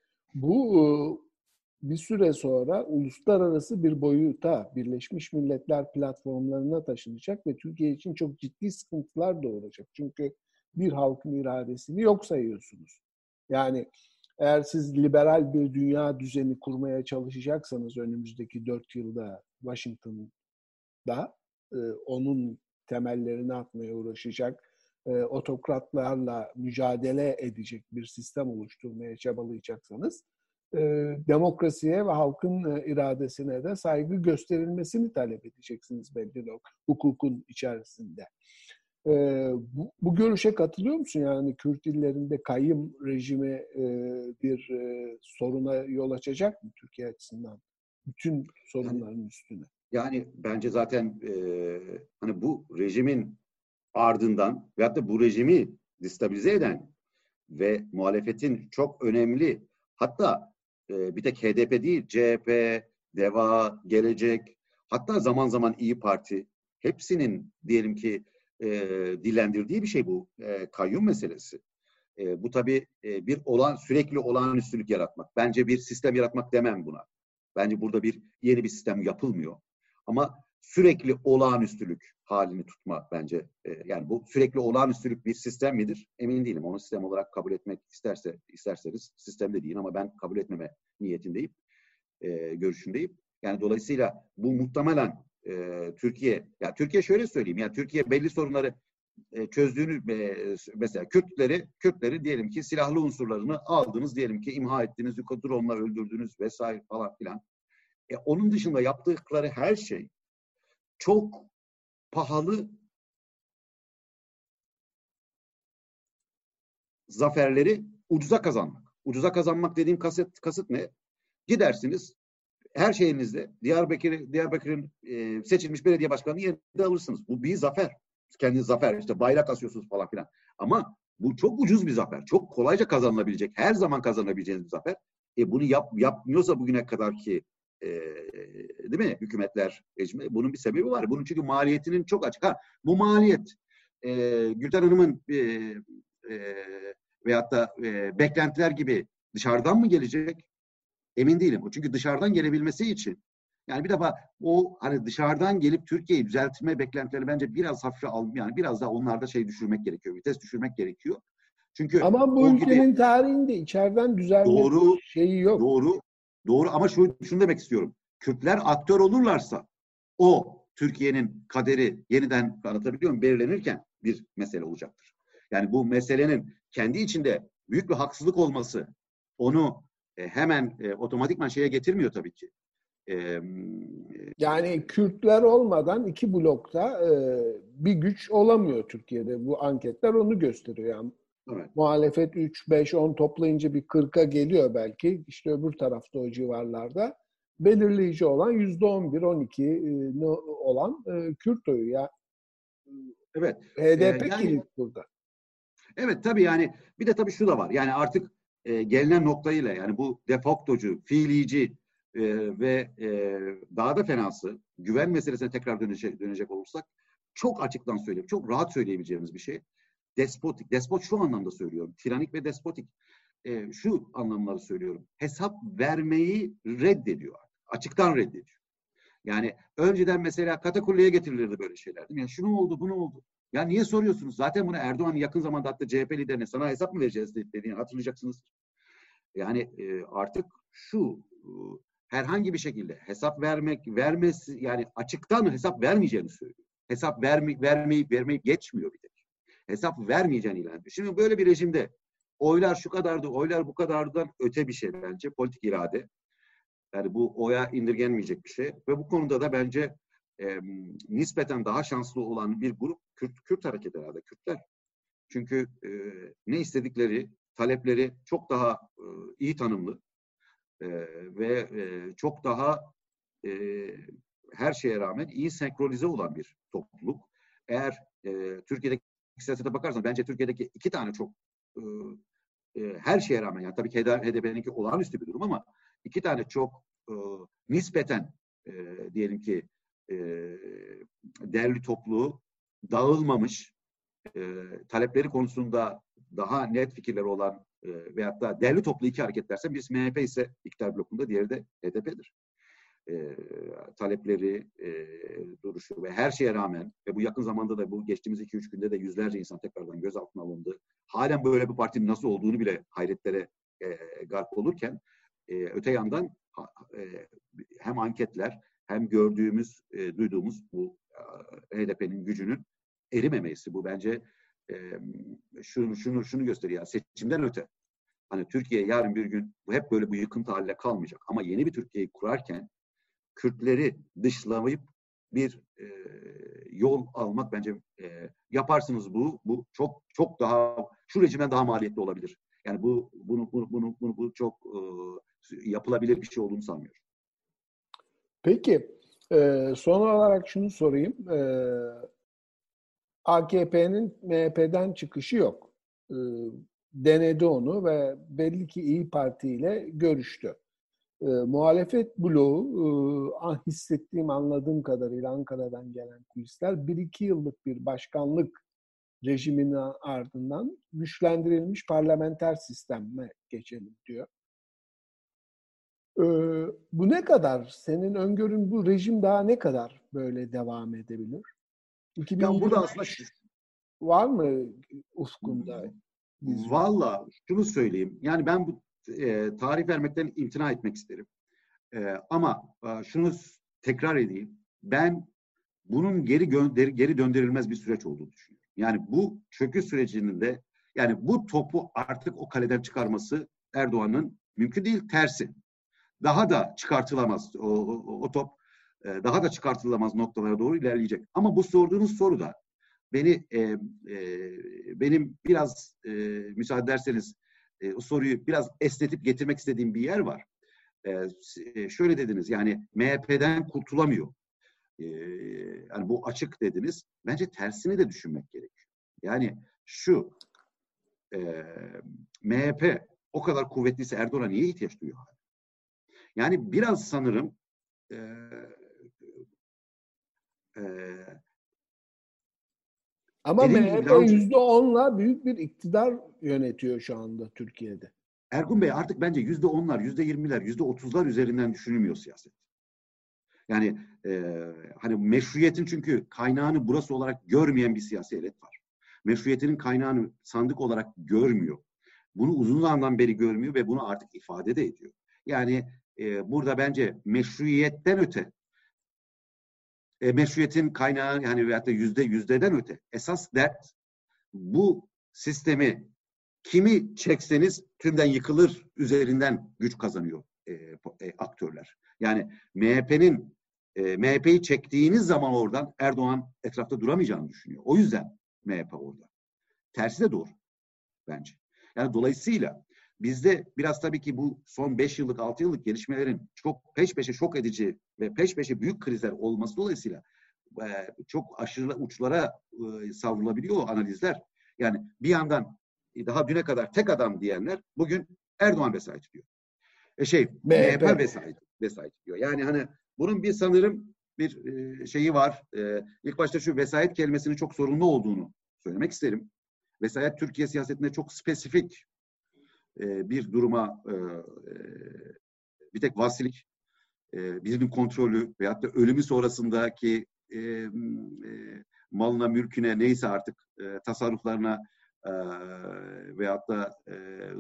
Bu e, bir süre sonra uluslararası bir boyuta, Birleşmiş Milletler platformlarına taşınacak ve Türkiye için çok ciddi sıkıntılar doğuracak. Çünkü bir halkın iradesini yok sayıyorsunuz. Yani eğer siz liberal bir dünya düzeni kurmaya çalışacaksanız önümüzdeki dört yılda Washington'da e, onun temellerini atmaya uğraşacak, e, otokratlarla mücadele edecek bir sistem oluşturmaya çabalayacaksanız e, demokrasiye ve halkın e, iradesine de saygı gösterilmesini talep edeceksiniz belli hukukun içerisinde. E, bu, bu görüşe katılıyor musun? Yani Kürt illerinde kayyım rejimi e, bir e, soruna yol açacak mı Türkiye açısından? Bütün sorunların Yani, üstüne. yani bence zaten e, hani bu rejimin ardından veyahut da bu rejimi destabilize eden ve muhalefetin çok önemli, hatta e, bir tek H D P değil, C H P, DEVA, Gelecek, hatta zaman zaman İyi Parti, hepsinin diyelim ki e, dillendirdiği bir şey bu e, kayyum meselesi. E, bu tabii e, bir olan sürekli olağanüstülük yaratmak. Bence bir sistem yaratmak demem buna. Bence burada bir yeni bir sistem yapılmıyor. Ama sürekli olağanüstülük halini tutma bence. E, yani bu sürekli olağanüstülük bir sistem midir? Emin değilim. Onu sistem olarak kabul etmek isterse isterseniz sistem de değil ama ben kabul etmeme niyetindeyim, e, görüşündeyim. Yani dolayısıyla bu muhtemelen e, Türkiye, ya Türkiye şöyle söyleyeyim, yani Türkiye belli sorunları e, çözdüğünü e, mesela Kürtleri, Kürtleri diyelim ki silahlı unsurlarını aldınız, diyelim ki imha ettiniz, drone'la öldürdünüz vesaire falan filan. E, onun dışında yaptıkları her şey çok pahalı zaferleri ucuza kazanmak. Ucuza kazanmak dediğim kasıt, kasıt ne? Gidersiniz her şeyinizde Diyarbakır, Diyarbakır'ın e, seçilmiş belediye başkanını yerinde alırsınız. Bu bir zafer. Kendi zafer. İşte bayrak asıyorsunuz falan filan. Ama bu çok ucuz bir zafer. Çok kolayca kazanılabilecek, her zaman kazanabileceğiniz bir zafer. E bunu yap, yapmıyorsa bugüne kadar ki e, değil mi? Hükümetler, rejimi, bunun bir sebebi var. Bunun çünkü maliyetinin çok açık. Ha, bu maliyet e, Gülten Hanım'ın e, e, veyahut da e, beklentiler gibi dışarıdan mı gelecek? Emin değilim. Çünkü dışarıdan gelebilmesi için, yani bir defa o hani dışarıdan gelip Türkiye'yi düzeltme beklentileri bence biraz hafife al, yani biraz daha onlarda şey düşürmek gerekiyor. Vites düşürmek gerekiyor. Çünkü Ama bu o gibi ülkenin tarihinde içeriden düzelme doğru şeyi yok. doğru doğru ama şu, şunu demek istiyorum. Kürtler aktör olurlarsa o Türkiye'nin kaderi yeniden, anlatabiliyor muyum, belirlenirken bir mesele olacaktır. Yani bu meselenin kendi içinde büyük bir haksızlık olması onu e, hemen e, otomatikman şeye getirmiyor tabii ki. E, Yani Kürtler olmadan iki blokta e, bir güç olamıyor Türkiye'de. Bu anketler onu gösteriyor. Yani evet. muhalefet üç, beş, on toplayınca bir kırka geliyor belki. İşte öbür tarafta o civarlarda. Belirleyici olan yüzde on bir, on iki olan e, Kürt oyu. Ya, Evet. E, H D P yani kilit burada. evet tabii, yani bir de tabii şu da var. Yani artık e, gelinen noktayla, yani bu defaktocu, fiilici e, ve e, daha da fenası güven meselesine tekrar dönecek, dönecek olursak çok açıktan söyleyeyim, çok rahat söyleyebileceğimiz bir şey. Despotik, despot şu anlamda söylüyorum. Tiranik ve despotik. E, şu anlamları söylüyorum. Hesap vermeyi reddediyor. Açıktan reddediyor. Yani önceden mesela katakulleye getirilirdi böyle şeyler. Değil mi? Yani şunu oldu, bunu oldu. Ya niye soruyorsunuz? Zaten bunu Erdoğan yakın zamanda hatta C H P liderine sana hesap mı vereceğiz dediğini hatırlayacaksınız. Yani e, artık şu e, herhangi bir şekilde hesap vermek, vermesi, yani açıktan hesap vermeyeceğini söylüyor. Hesap verme, vermeyip vermeyip geçmiyor bir tek. Hesap vermeyeceğini ilan ediyor. Şimdi böyle bir rejimde oylar şu kadardı, oylar bu kadardan öte bir şey bence. Politik irade. Yani bu oya indirgenmeyecek bir şey. Ve bu konuda da bence e, nispeten daha şanslı olan bir grup Kürt, Kürt hareketi herhalde, Kürtler. Çünkü e, ne istedikleri, talepleri çok daha e, iyi tanımlı e, ve e, çok daha e, her şeye rağmen iyi senkronize olan bir topluluk. Eğer e, Türkiye'deki siyasete bakarsan bence Türkiye'deki iki tane çok e, e, her şeye rağmen, yani tabii ki H D P'ninki olağanüstü bir durum ama iki tane çok e, nispeten e, diyelim ki e, derli toplu, dağılmamış, e, talepleri konusunda daha net fikirleri olan e, veyahut da derli toplu iki hareket dersen, birisi M H P ise iktidar blokunda, diğeri de H D P'dir. E, talepleri, e, duruşu ve her şeye rağmen, ve bu yakın zamanda da, bu geçtiğimiz iki üç günde de yüzlerce insan tekrardan gözaltına alındı. Halen böyle bir partinin nasıl olduğunu bile hayretlere e, gark olurken, e, öte yandan e, hem anketler hem gördüğümüz, e, duyduğumuz bu e, H D P'nin gücünün erimemesi, bu bence e, şunu, şunu, şunu gösteriyor. Seçimden öte, hani Türkiye yarın bir gün bu hep böyle bu yıkıntı haline kalmayacak. Ama yeni bir Türkiye'yi kurarken Kürtleri dışlamayıp bir e, yol almak bence e, yaparsınız bu. Bu çok çok daha şu rejimden daha maliyetli olabilir. Yani bu bunu bunu bunu, bunu bu çok e, yapılabilir bir şey olduğunu sanmıyorum. Peki e, son olarak şunu sorayım. E, A K P'nin M H P'den çıkışı yok. E, denedi onu ve belli ki İyi Parti ile görüştü. E, muhalefet bloğu e, hissettiğim, anladığım kadarıyla Ankara'dan gelen kulisler bir iki yıllık bir başkanlık rejiminin ardından güçlendirilmiş parlamenter sisteme geçelim diyor. E, bu ne kadar? Senin öngörün bu rejim daha ne kadar böyle devam edebilir? iki bin yirmi Ya burada aslında var mı ufkunda? Valla şunu söyleyeyim. Yani ben bu e, tarih vermekten imtina etmek isterim. E, ama e, şunu tekrar edeyim. Ben bunun geri gönder geri döndürülmez bir süreç olduğunu düşünüyorum. Yani bu çöküş sürecinin de yani bu topu artık o kaleden çıkarması Erdoğan'ın mümkün değil, tersi. Daha da çıkartılamaz o, o, o top e, daha da çıkartılamaz noktalara doğru ilerleyecek. Ama bu sorduğunuz soru da beni e, e, benim biraz e, müsaade ederseniz e, o soruyu biraz esnetip getirmek istediğim bir yer var. E, şöyle dediniz, yani M H P'den kurtulamıyor. E, yani bu açık dediniz. Bence tersini de düşünmek gerekiyor. Yani şu e, M H P o kadar kuvvetliyse Erdoğan'a niye ihtiyaç duyuyor? Yani biraz sanırım e, e, ama dediğim M H gibi P daha önce yüzde onla büyük bir iktidar yönetiyor şu anda Türkiye'de. Ergun Bey artık bence yüzde onlar, yüzde yirmiler, yüzde otuzlar üzerinden düşünülmüyor siyaset. Yani e, hani meşruiyetin çünkü kaynağını burası olarak görmeyen bir siyasi elit var. Meşruiyetinin kaynağını sandık olarak görmüyor. Bunu uzun zamandan beri görmüyor ve bunu artık ifade de ediyor. Yani e, burada bence meşruiyetten öte, e, meşruiyetin kaynağı yani veyahut da yüzde yüzdeden öte esas dert bu sistemi kimi çekseniz tümden yıkılır üzerinden güç kazanıyor e, e, aktörler. Yani M H P'nin e, M H P'yi çektiğiniz zaman oradan Erdoğan etrafta duramayacağını düşünüyor. O yüzden M H P orada. Tersi de doğru bence. Yani dolayısıyla bizde biraz tabii ki bu son beş yıllık, altı yıllık gelişmelerin çok peş peşe şok edici ve peş peşe büyük krizler olması dolayısıyla e, çok aşırı uçlara e, savrulabiliyor o analizler. Yani bir yandan daha düne kadar tek adam diyenler bugün Erdoğan vesayet diyor. E şey M H P vesayet, vesayet diyor. Yani hani bunun bir sanırım bir e, şeyi var. E, ilk başta şu vesayet kelimesinin çok sorunlu olduğunu söylemek isterim. Vesayet Türkiye siyasetinde çok spesifik e, bir duruma e, bir tek vasilik, e, birinin kontrolü veyahut da ölümü sonrasındaki e, e, malına, mülküne neyse artık e, tasarruflarına e, veyahut da e,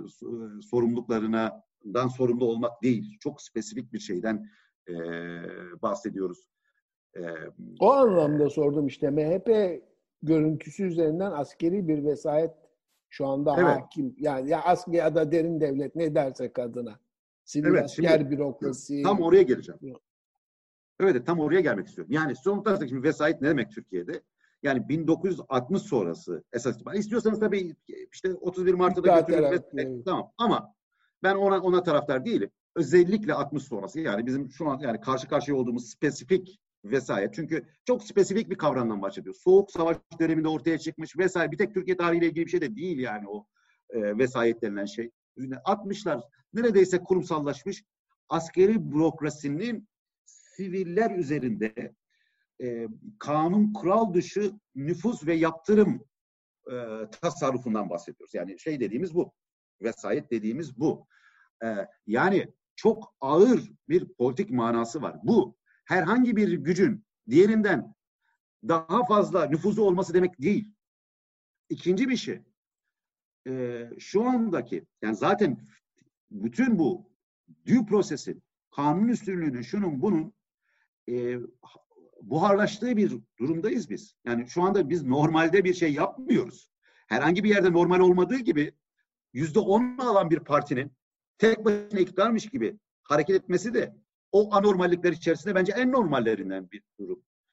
sorumluluklarından sorumlu olmak değil. Çok spesifik bir şeyden e, bahsediyoruz. E, o anlamda e, sordum işte M H P görüntüsü üzerinden askeri bir vesayet şu anda evet. hakim. Yani ya askeri ya da derin devlet ne dersek adına. Sivil evet, asker şimdi, bürokrasi. Tam oraya geleceğim. Evet, tam oraya gelmek istiyorum. Yani sonuçta şimdi vesayet ne demek Türkiye'de? Yani bin dokuz yüz altmış sonrası esas itibariyle. İstiyorsanız tabii işte otuz bir Mart'ta da götürülmez. Evet. Tamam ama ben ona ona taraftar değilim. Özellikle altmış sonrası yani bizim şu an yani karşı karşıya olduğumuz spesifik vesayet. Çünkü çok spesifik bir kavramdan bahsediyor. Soğuk savaş döneminde ortaya çıkmış vesaire. Bir tek Türkiye tarihiyle ilgili bir şey de değil yani o e, vesayet denilen şey. altmışlar neredeyse kurumsallaşmış askeri bürokrasinin siviller üzerinde e, kanun kural dışı nüfuz ve yaptırım e, tasarrufundan bahsediyoruz. Yani şey dediğimiz bu. Vesayet dediğimiz bu. E, yani çok ağır bir politik manası var. Bu herhangi bir gücün diğerinden daha fazla nüfuzu olması demek değil. İkinci bir şey. E, şu andaki yani zaten bütün bu due prosesin, kanun üstünlüğünün, şunun bunun e, buharlaştığı bir durumdayız biz. Yani şu anda biz normalde bir şey yapmıyoruz. Herhangi bir yerde normal olmadığı gibi yüzde on alan bir partinin tek başına iktidarmış gibi hareket etmesi de o anormallikler içerisinde bence en normallerinden bir durum.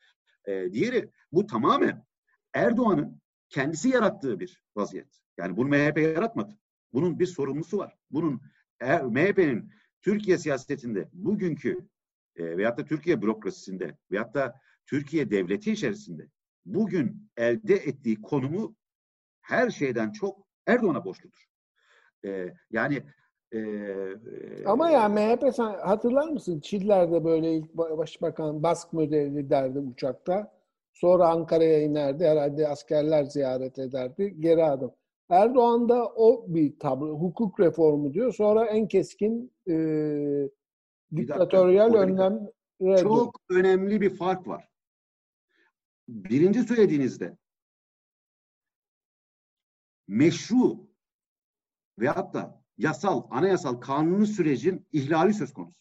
E, diğeri bu tamamen Erdoğan'ın kendisi yarattığı bir vaziyet. Yani bunu M H P yaratmadı. Bunun bir sorumlusu var. Bunun M H P'nin Türkiye siyasetinde bugünkü e, veyahut da Türkiye bürokrasisinde veyahut da Türkiye devleti içerisinde bugün elde ettiği konumu her şeyden çok Erdoğan'a borçludur. E, yani e, Ama ya M H P, sen hatırlar mısın? Çiller'de böyle ilk başbakan Bask modelini derdi uçakta. Sonra Ankara'ya inerdi. Herhalde askerler ziyaret ederdi. Geri adım. Erdoğan da o bir tablo. Hukuk reformu diyor. Sonra en keskin e, diktatöryel önlemlere çok önemli bir fark var. Birinci söylediğinizde meşru veyahut da yasal, anayasal, kanuni sürecin ihlali söz konusu.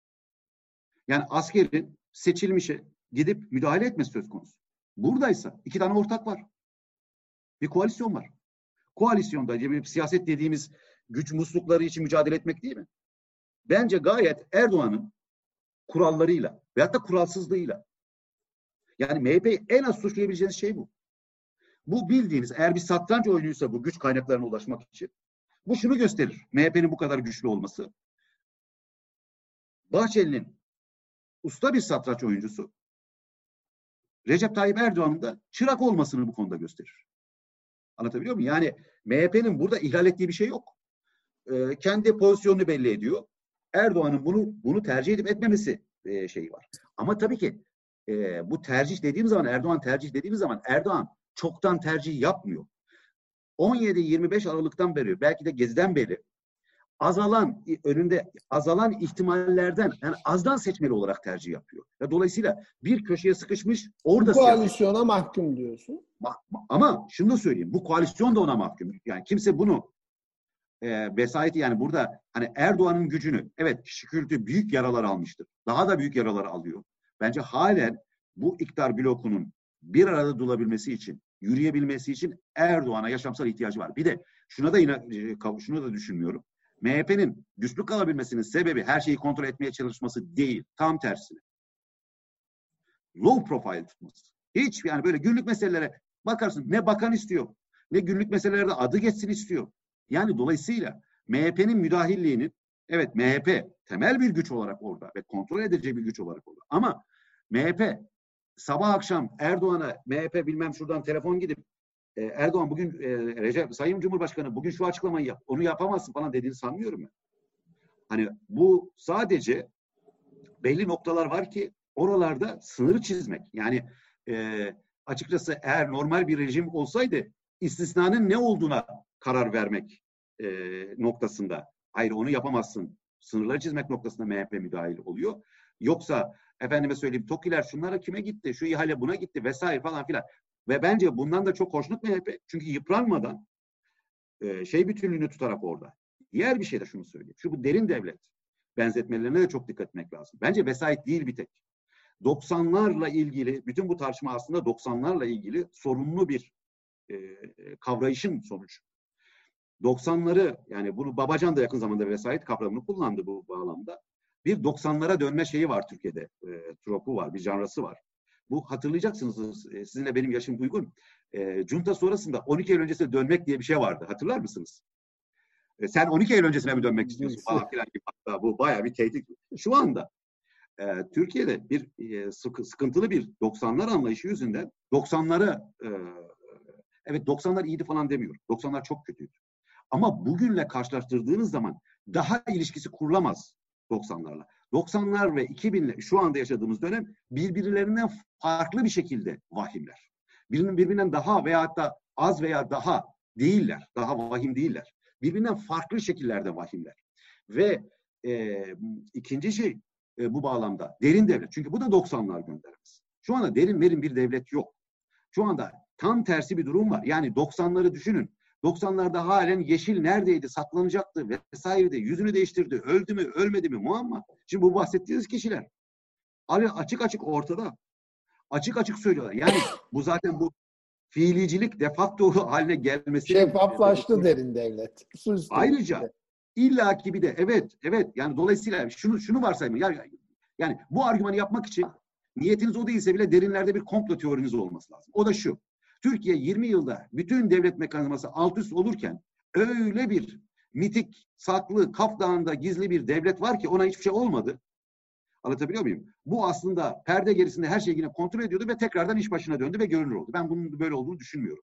Yani askerin seçilmişe gidip müdahale etmesi söz konusu. Buradaysa iki tane ortak var. Bir koalisyon var. Koalisyonda bir siyaset dediğimiz güç muslukları için mücadele etmek değil mi? Bence gayet Erdoğan'ın kurallarıyla veyahut da kuralsızlığıyla. Yani M H P'yi en az suçlayabileceğiniz şey bu. Bu bildiğiniz, eğer bir satranç oyunuysa bu güç kaynaklarına ulaşmak için, bu şunu gösterir. M H P'nin bu kadar güçlü olması. Bahçeli'nin usta bir satranç oyuncusu, Recep Tayyip Erdoğan'ın da çırak olmasını bu konuda gösterir. Anlatabiliyor muyum? Yani M H P'nin burada ihlal ettiği bir şey yok. Ee, kendi pozisyonunu belli ediyor. Erdoğan'ın bunu bunu tercih edip etmemesi e, şeyi var. Ama tabii ki e, bu tercih dediğim zaman, Erdoğan tercih dediğimiz zaman Erdoğan çoktan tercih yapmıyor. on yedi yirmi beş Aralık'tan beri, belki de Gezi'den beri azalan, önünde azalan ihtimallerden, yani azdan seçmeli olarak tercih yapıyor. Ve dolayısıyla bir köşeye sıkışmış, orada bu koalisyona siyaset mahkum diyorsun. Ama şunu da söyleyeyim, bu koalisyon da ona mahkum. Yani kimse bunu e, vesayeti, yani burada hani Erdoğan'ın gücünü, evet şükürtü büyük yaralar almıştır. Daha da büyük yaralar alıyor. Bence halen bu iktidar blokunun bir arada durabilmesi için, yürüyebilmesi için Erdoğan'a yaşamsal ihtiyacı var. Bir de şuna da yine şunu da düşünmüyorum. M H P'nin güçlü kalabilmesinin sebebi her şeyi kontrol etmeye çalışması değil. Tam tersine. Low profile tutması. Hiç yani böyle günlük meselelere bakarsın, ne bakan istiyor, ne günlük meselelerde adı geçsin istiyor. Yani dolayısıyla M H P'nin müdahilliğinin, evet M H P temel bir güç olarak orada ve kontrol edici bir güç olarak orada. Ama M H P sabah akşam Erdoğan'a, M H P bilmem şuradan telefon gidip e, Erdoğan bugün e, Recep Sayın Cumhurbaşkanı bugün şu açıklamayı yap, onu yapamazsın falan dediğini sanmıyorum ben. Hani bu sadece belli noktalar var ki oralarda sınırı çizmek. Yani e, açıkçası eğer normal bir rejim olsaydı istisnanın ne olduğuna karar vermek e, noktasında. Hayır, onu yapamazsın. Sınırları çizmek noktasında M H P müdahil oluyor. Yoksa efendime söyleyeyim TOKİ'ler şunlara kime gitti, şu ihale buna gitti vesaire falan filan. Ve bence bundan da çok hoşnut M H P. Çünkü yıpranmadan e, şey bütünlüğünü tutarak orada. Diğer bir şey de şunu söyleyeyim. Şu bu derin devlet benzetmelerine de çok dikkat etmek lazım. Bence vesayet değil bir tek. doksanlarla ilgili, bütün bu tartışma aslında doksanlarla ilgili sorunlu bir e, kavrayışın sonucu. doksanları, yani bunu Babacan da yakın zamanda vesayet kavramını kullandı bu bağlamda. Bir doksanlara dönme şeyi var Türkiye'de. E, tropu var, bir janrası var. Bu hatırlayacaksınız, e, sizinle benim yaşım uygun. E, Junta sonrasında on iki Eylül öncesine dönmek diye bir şey vardı. Hatırlar mısınız? E, sen on iki Eylül öncesine mi dönmek istiyorsun? Falan filan gibi. Hatta bu bayağı bir tehdit. Şu anda e, Türkiye'de bir e, sıkı, sıkıntılı bir doksanlar anlayışı yüzünden doksanlara e, evet doksanlar iyiydi falan demiyorum. doksanlar çok kötüydü. Ama bugünle karşılaştırdığınız zaman daha ilişkisi kurulamaz doksanlarla. doksanlar ve iki binle şu anda yaşadığımız dönem birbirlerinden farklı bir şekilde vahimler. Birinin birbirinden daha veya hatta az veya daha değiller. Daha vahim değiller. Birbirinden farklı şekillerde vahimler. Ve e, ikinci şey e, bu bağlamda derin devlet. Çünkü bu da doksanlar göndermesi. Şu anda derin derin bir devlet yok. Şu anda tam tersi bir durum var. Yani doksanları düşünün. doksanlarda halen Yeşil neredeydi, saklanacaktı vesaireydi, yüzünü değiştirdi, öldü mü, ölmedi mi muamma. Şimdi bu bahsettiğiniz kişiler açık açık ortada. Açık açık söylüyorlar. Yani bu zaten bu fiilicilik de facto haline gelmesi. Şeffaflaştı derin devlet. Ayrıca illaki bir de evet, evet yani dolayısıyla şunu şunu varsaymayın. Yani, yani bu argümanı yapmak için niyetiniz o değilse bile derinlerde bir komplo teoriniz olması lazım. O da şu. Türkiye yirmi yılda bütün devlet mekanizması alt üst olurken öyle bir mitik, saklı, Kaf Dağı'nda gizli bir devlet var ki ona hiçbir şey olmadı. Anlatabiliyor muyum? Bu aslında perde gerisinde her şeyi yine kontrol ediyordu ve tekrardan iş başına döndü ve görünür oldu. Ben bunun böyle olduğunu düşünmüyorum.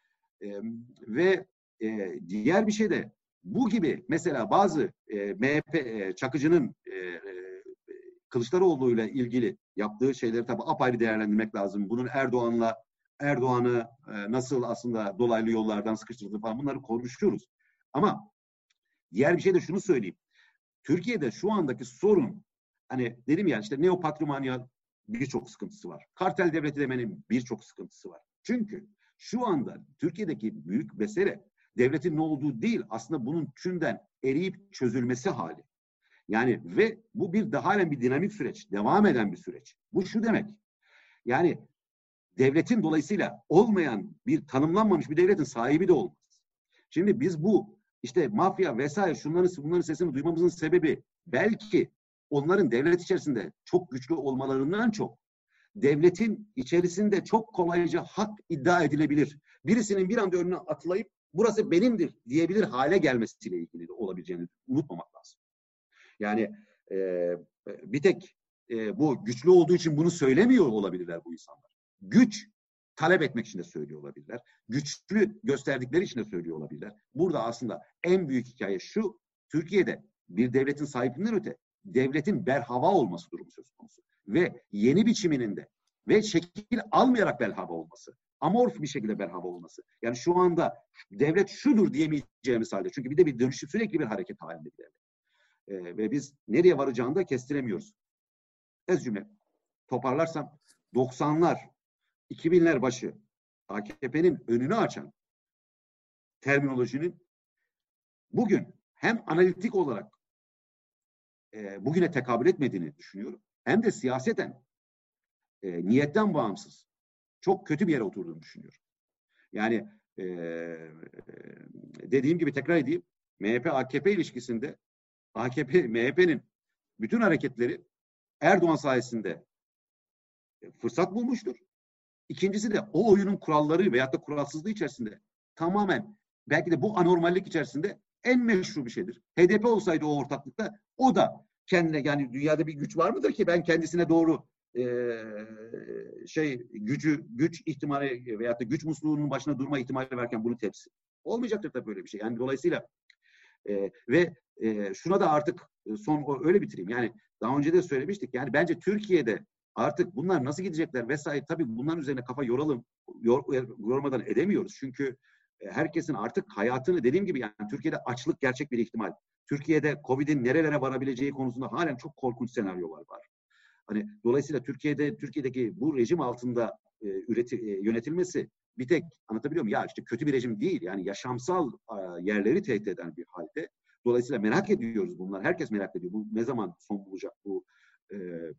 Ee, ve e, diğer bir şey de bu gibi mesela bazı e, M H P e, Çakıcı'nın e, e, Kılıçdaroğlu ile ilgili yaptığı şeyleri tabii apayrı değerlendirmek lazım. Bunun Erdoğan'la Erdoğan'ı e, nasıl aslında dolaylı yollardan sıkıştırdı falan bunları konuşuyoruz. Ama diğer bir şey de şunu söyleyeyim. Türkiye'de şu andaki sorun hani dedim ya işte neopatrimonyal birçok sıkıntısı var. Kartel devleti demenin birçok sıkıntısı var. Çünkü şu anda Türkiye'deki büyük mesele devletin ne olduğu değil aslında bunun tümden eriyip çözülmesi hali. Yani ve bu bir de halen bir dinamik süreç, devam eden bir süreç. Bu şu demek. Yani devletin dolayısıyla olmayan bir tanımlanmamış bir devletin sahibi de olmaz. Şimdi biz bu işte mafya vesaire şunların bunların sesini duymamızın sebebi belki onların devlet içerisinde çok güçlü olmalarından çok devletin içerisinde çok kolayca hak iddia edilebilir. Birisinin bir anda önüne atlayıp burası benimdir diyebilir hale gelmesiyle ilgili de olabileceğini unutmamak lazım. Yani e, bir tek e, bu güçlü olduğu için bunu söylemiyor olabilirler bu insanlar. Güç talep etmek için de söylüyor olabilirler. Güçlü gösterdikleri için de söylüyor olabilirler. Burada aslında en büyük hikaye şu, Türkiye'de bir devletin sahipliğinden öte devletin berhava olması durumu söz konusu. Ve yeni biçiminin de ve şekil almayarak berhava olması. Amorf bir şekilde berhava olması. Yani şu anda devlet şudur diyemeyeceğimiz halde. Çünkü bir de bir dönüşü sürekli bir hareket halinde bir devlet. Ee, ve biz nereye varacağını da kestiremiyoruz. Ez cümle toparlarsam doksanlar, iki binler başı A K P'nin önünü açan terminolojinin bugün hem analitik olarak e, bugüne tekabül etmediğini düşünüyorum. Hem de siyaseten e, niyetten bağımsız çok kötü bir yere oturduğunu düşünüyorum. Yani e, dediğim gibi tekrar edeyim M H P A K P ilişkisinde A K P M H P'nin bütün hareketleri Erdoğan sayesinde fırsat bulmuştur. İkincisi de o oyunun kuralları veyahut da kuralsızlığı içerisinde tamamen belki de bu anormallik içerisinde en meşru bir şeydir. H D P olsaydı o ortaklıkta o da kendine yani dünyada bir güç var mıdır ki ben kendisine doğru e, şey gücü güç ihtimali veyahut da güç musluğunun başına durma ihtimali verken bunu tepsin. Olmayacaktır tabii böyle bir şey. Yani dolayısıyla e, ve e, şuna da artık son öyle bitireyim. Yani daha önce de söylemiştik. Yani bence Türkiye'de artık bunlar nasıl gidecekler vesaire tabii bunların üzerine kafa yoralım. Yor, yormadan edemiyoruz. Çünkü herkesin artık hayatını dediğim gibi yani Türkiye'de açlık gerçek bir ihtimal. Türkiye'de Covid'in nerelere varabileceği konusunda halen çok korkunç senaryolar var. Hani dolayısıyla Türkiye'de Türkiye'deki bu rejim altında e, üreti, e, yönetilmesi bir tek anlatabiliyor muyum? Ya işte kötü bir rejim değil. Yani yaşamsal e, yerleri tehdit eden bir halde. Dolayısıyla merak ediyoruz bunlar. Herkes merak ediyor. Bu ne zaman son bulacak bu e,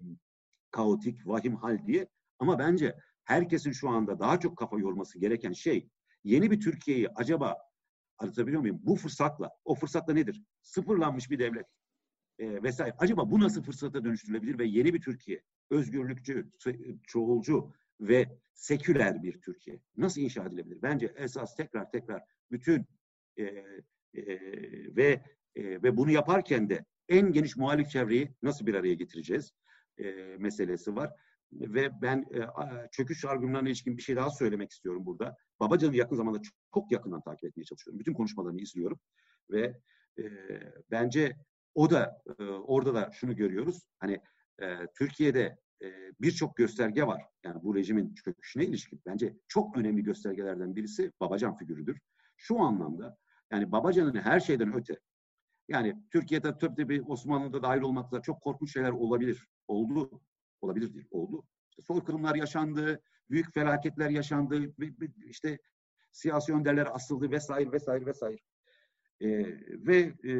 kaotik, vahim hal diye. Ama bence herkesin şu anda daha çok kafa yorması gereken şey yeni bir Türkiye'yi acaba anlatabiliyor muyum? Bu fırsatla, o fırsatla nedir? Sıfırlanmış bir devlet e, vesaire. Acaba bu nasıl fırsata dönüştürülebilir ve yeni bir Türkiye, özgürlükçü, çoğulcu ve seküler bir Türkiye nasıl inşa edilebilir? Bence esas tekrar tekrar bütün e, e, ve e, ve bunu yaparken de en geniş muhalif çevreyi nasıl bir araya getireceğiz e, meselesi var. Ve ben e, çöküş argümanlarına ilişkin bir şey daha söylemek istiyorum burada. Babacan'ı yakın zamanda çok, çok yakından takip etmeye çalışıyorum. Bütün konuşmalarını izliyorum. Ve e, bence o da e, orada da şunu görüyoruz. Hani e, Türkiye'de e, birçok gösterge var. Yani bu rejimin çöküşüne ilişkin. Bence çok önemli göstergelerden birisi Babacan figürüdür. Şu anlamda yani Babacan'ın her şeyden öte yani Türkiye'de tabii Osmanlı'da dahil olmakla çok korkunç şeyler olabilir. Oldu. Olabilir değil. Oldu. İşte soykırımlar yaşandı, büyük felaketler yaşandı, işte siyasi önderler asıldı vesaire vesaire vesaire. Ee, ve e,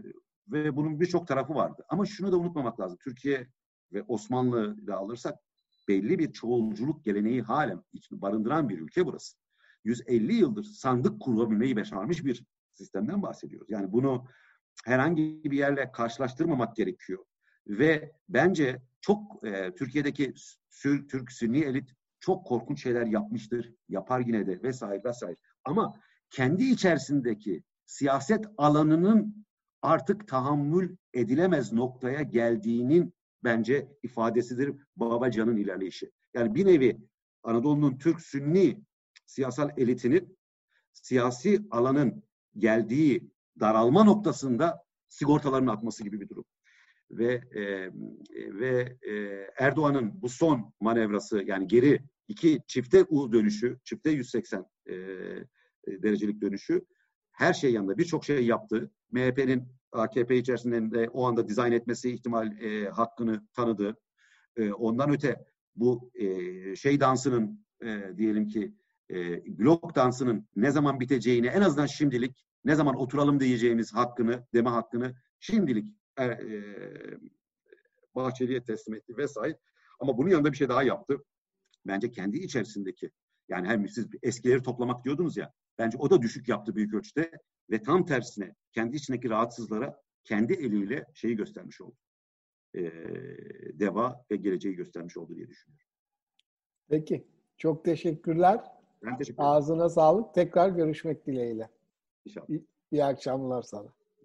ve bunun birçok tarafı vardı. Ama şunu da unutmamak lazım. Türkiye ve Osmanlı'da alırsak belli bir çoğulculuk geleneği halen barındıran bir ülke burası. yüz elli yıldır sandık kurabilmeyi başarmış bir sistemden bahsediyoruz. Yani bunu herhangi bir yerle karşılaştırmamak gerekiyor. Ve bence çok e, Türkiye'deki Türk Sünni elit çok korkunç şeyler yapmıştır, yapar yine de vesaire vesaire. Ama kendi içerisindeki siyaset alanının artık tahammül edilemez noktaya geldiğinin bence ifadesidir Babacan'ın ilerleyişi. Yani bir nevi Anadolu'nun Türk Sünni siyasal elitinin siyasi alanın geldiği daralma noktasında sigortalarını atması gibi bir durum. Ve e, ve e, Erdoğan'ın bu son manevrası, yani geri iki çifte U dönüşü, çifte yüz seksen e, derecelik dönüşü, her şey yanında birçok şey yaptı. M H P'nin A K P içerisinde de o anda dizayn etmesi ihtimal e, hakkını tanıdı. E, ondan öte bu e, şey dansının e, diyelim ki e, blok dansının ne zaman biteceğini, en azından şimdilik ne zaman oturalım diyeceğimiz hakkını, deme hakkını şimdilik e, e, Bahçeli'ye teslim etti vesaire. Ama bunun yanında bir şey daha yaptı. Bence kendi içerisindeki, yani hem siz eskileri toplamak diyordunuz ya, bence o da düşük yaptı büyük ölçüde ve tam tersine kendi içindeki rahatsızlara kendi eliyle şeyi göstermiş oldu. E, deva ve geleceği göstermiş oldu diye düşünüyorum. Peki. Çok teşekkürler. Ben teşekkür ederim. Ağzına sağlık. Tekrar görüşmek dileğiyle. İnşallah. İyi, iyi akşamlar sana.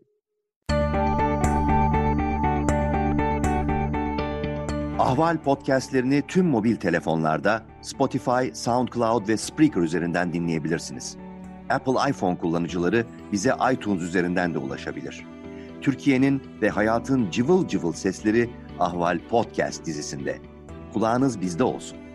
Ahval podcastlerini tüm mobil telefonlarda Spotify, SoundCloud ve Spreaker üzerinden dinleyebilirsiniz. Apple iPhone kullanıcıları bize iTunes üzerinden de ulaşabilir. Türkiye'nin ve hayatın cıvıl cıvıl sesleri Ahval Podcast dizisinde. Kulağınız bizde olsun.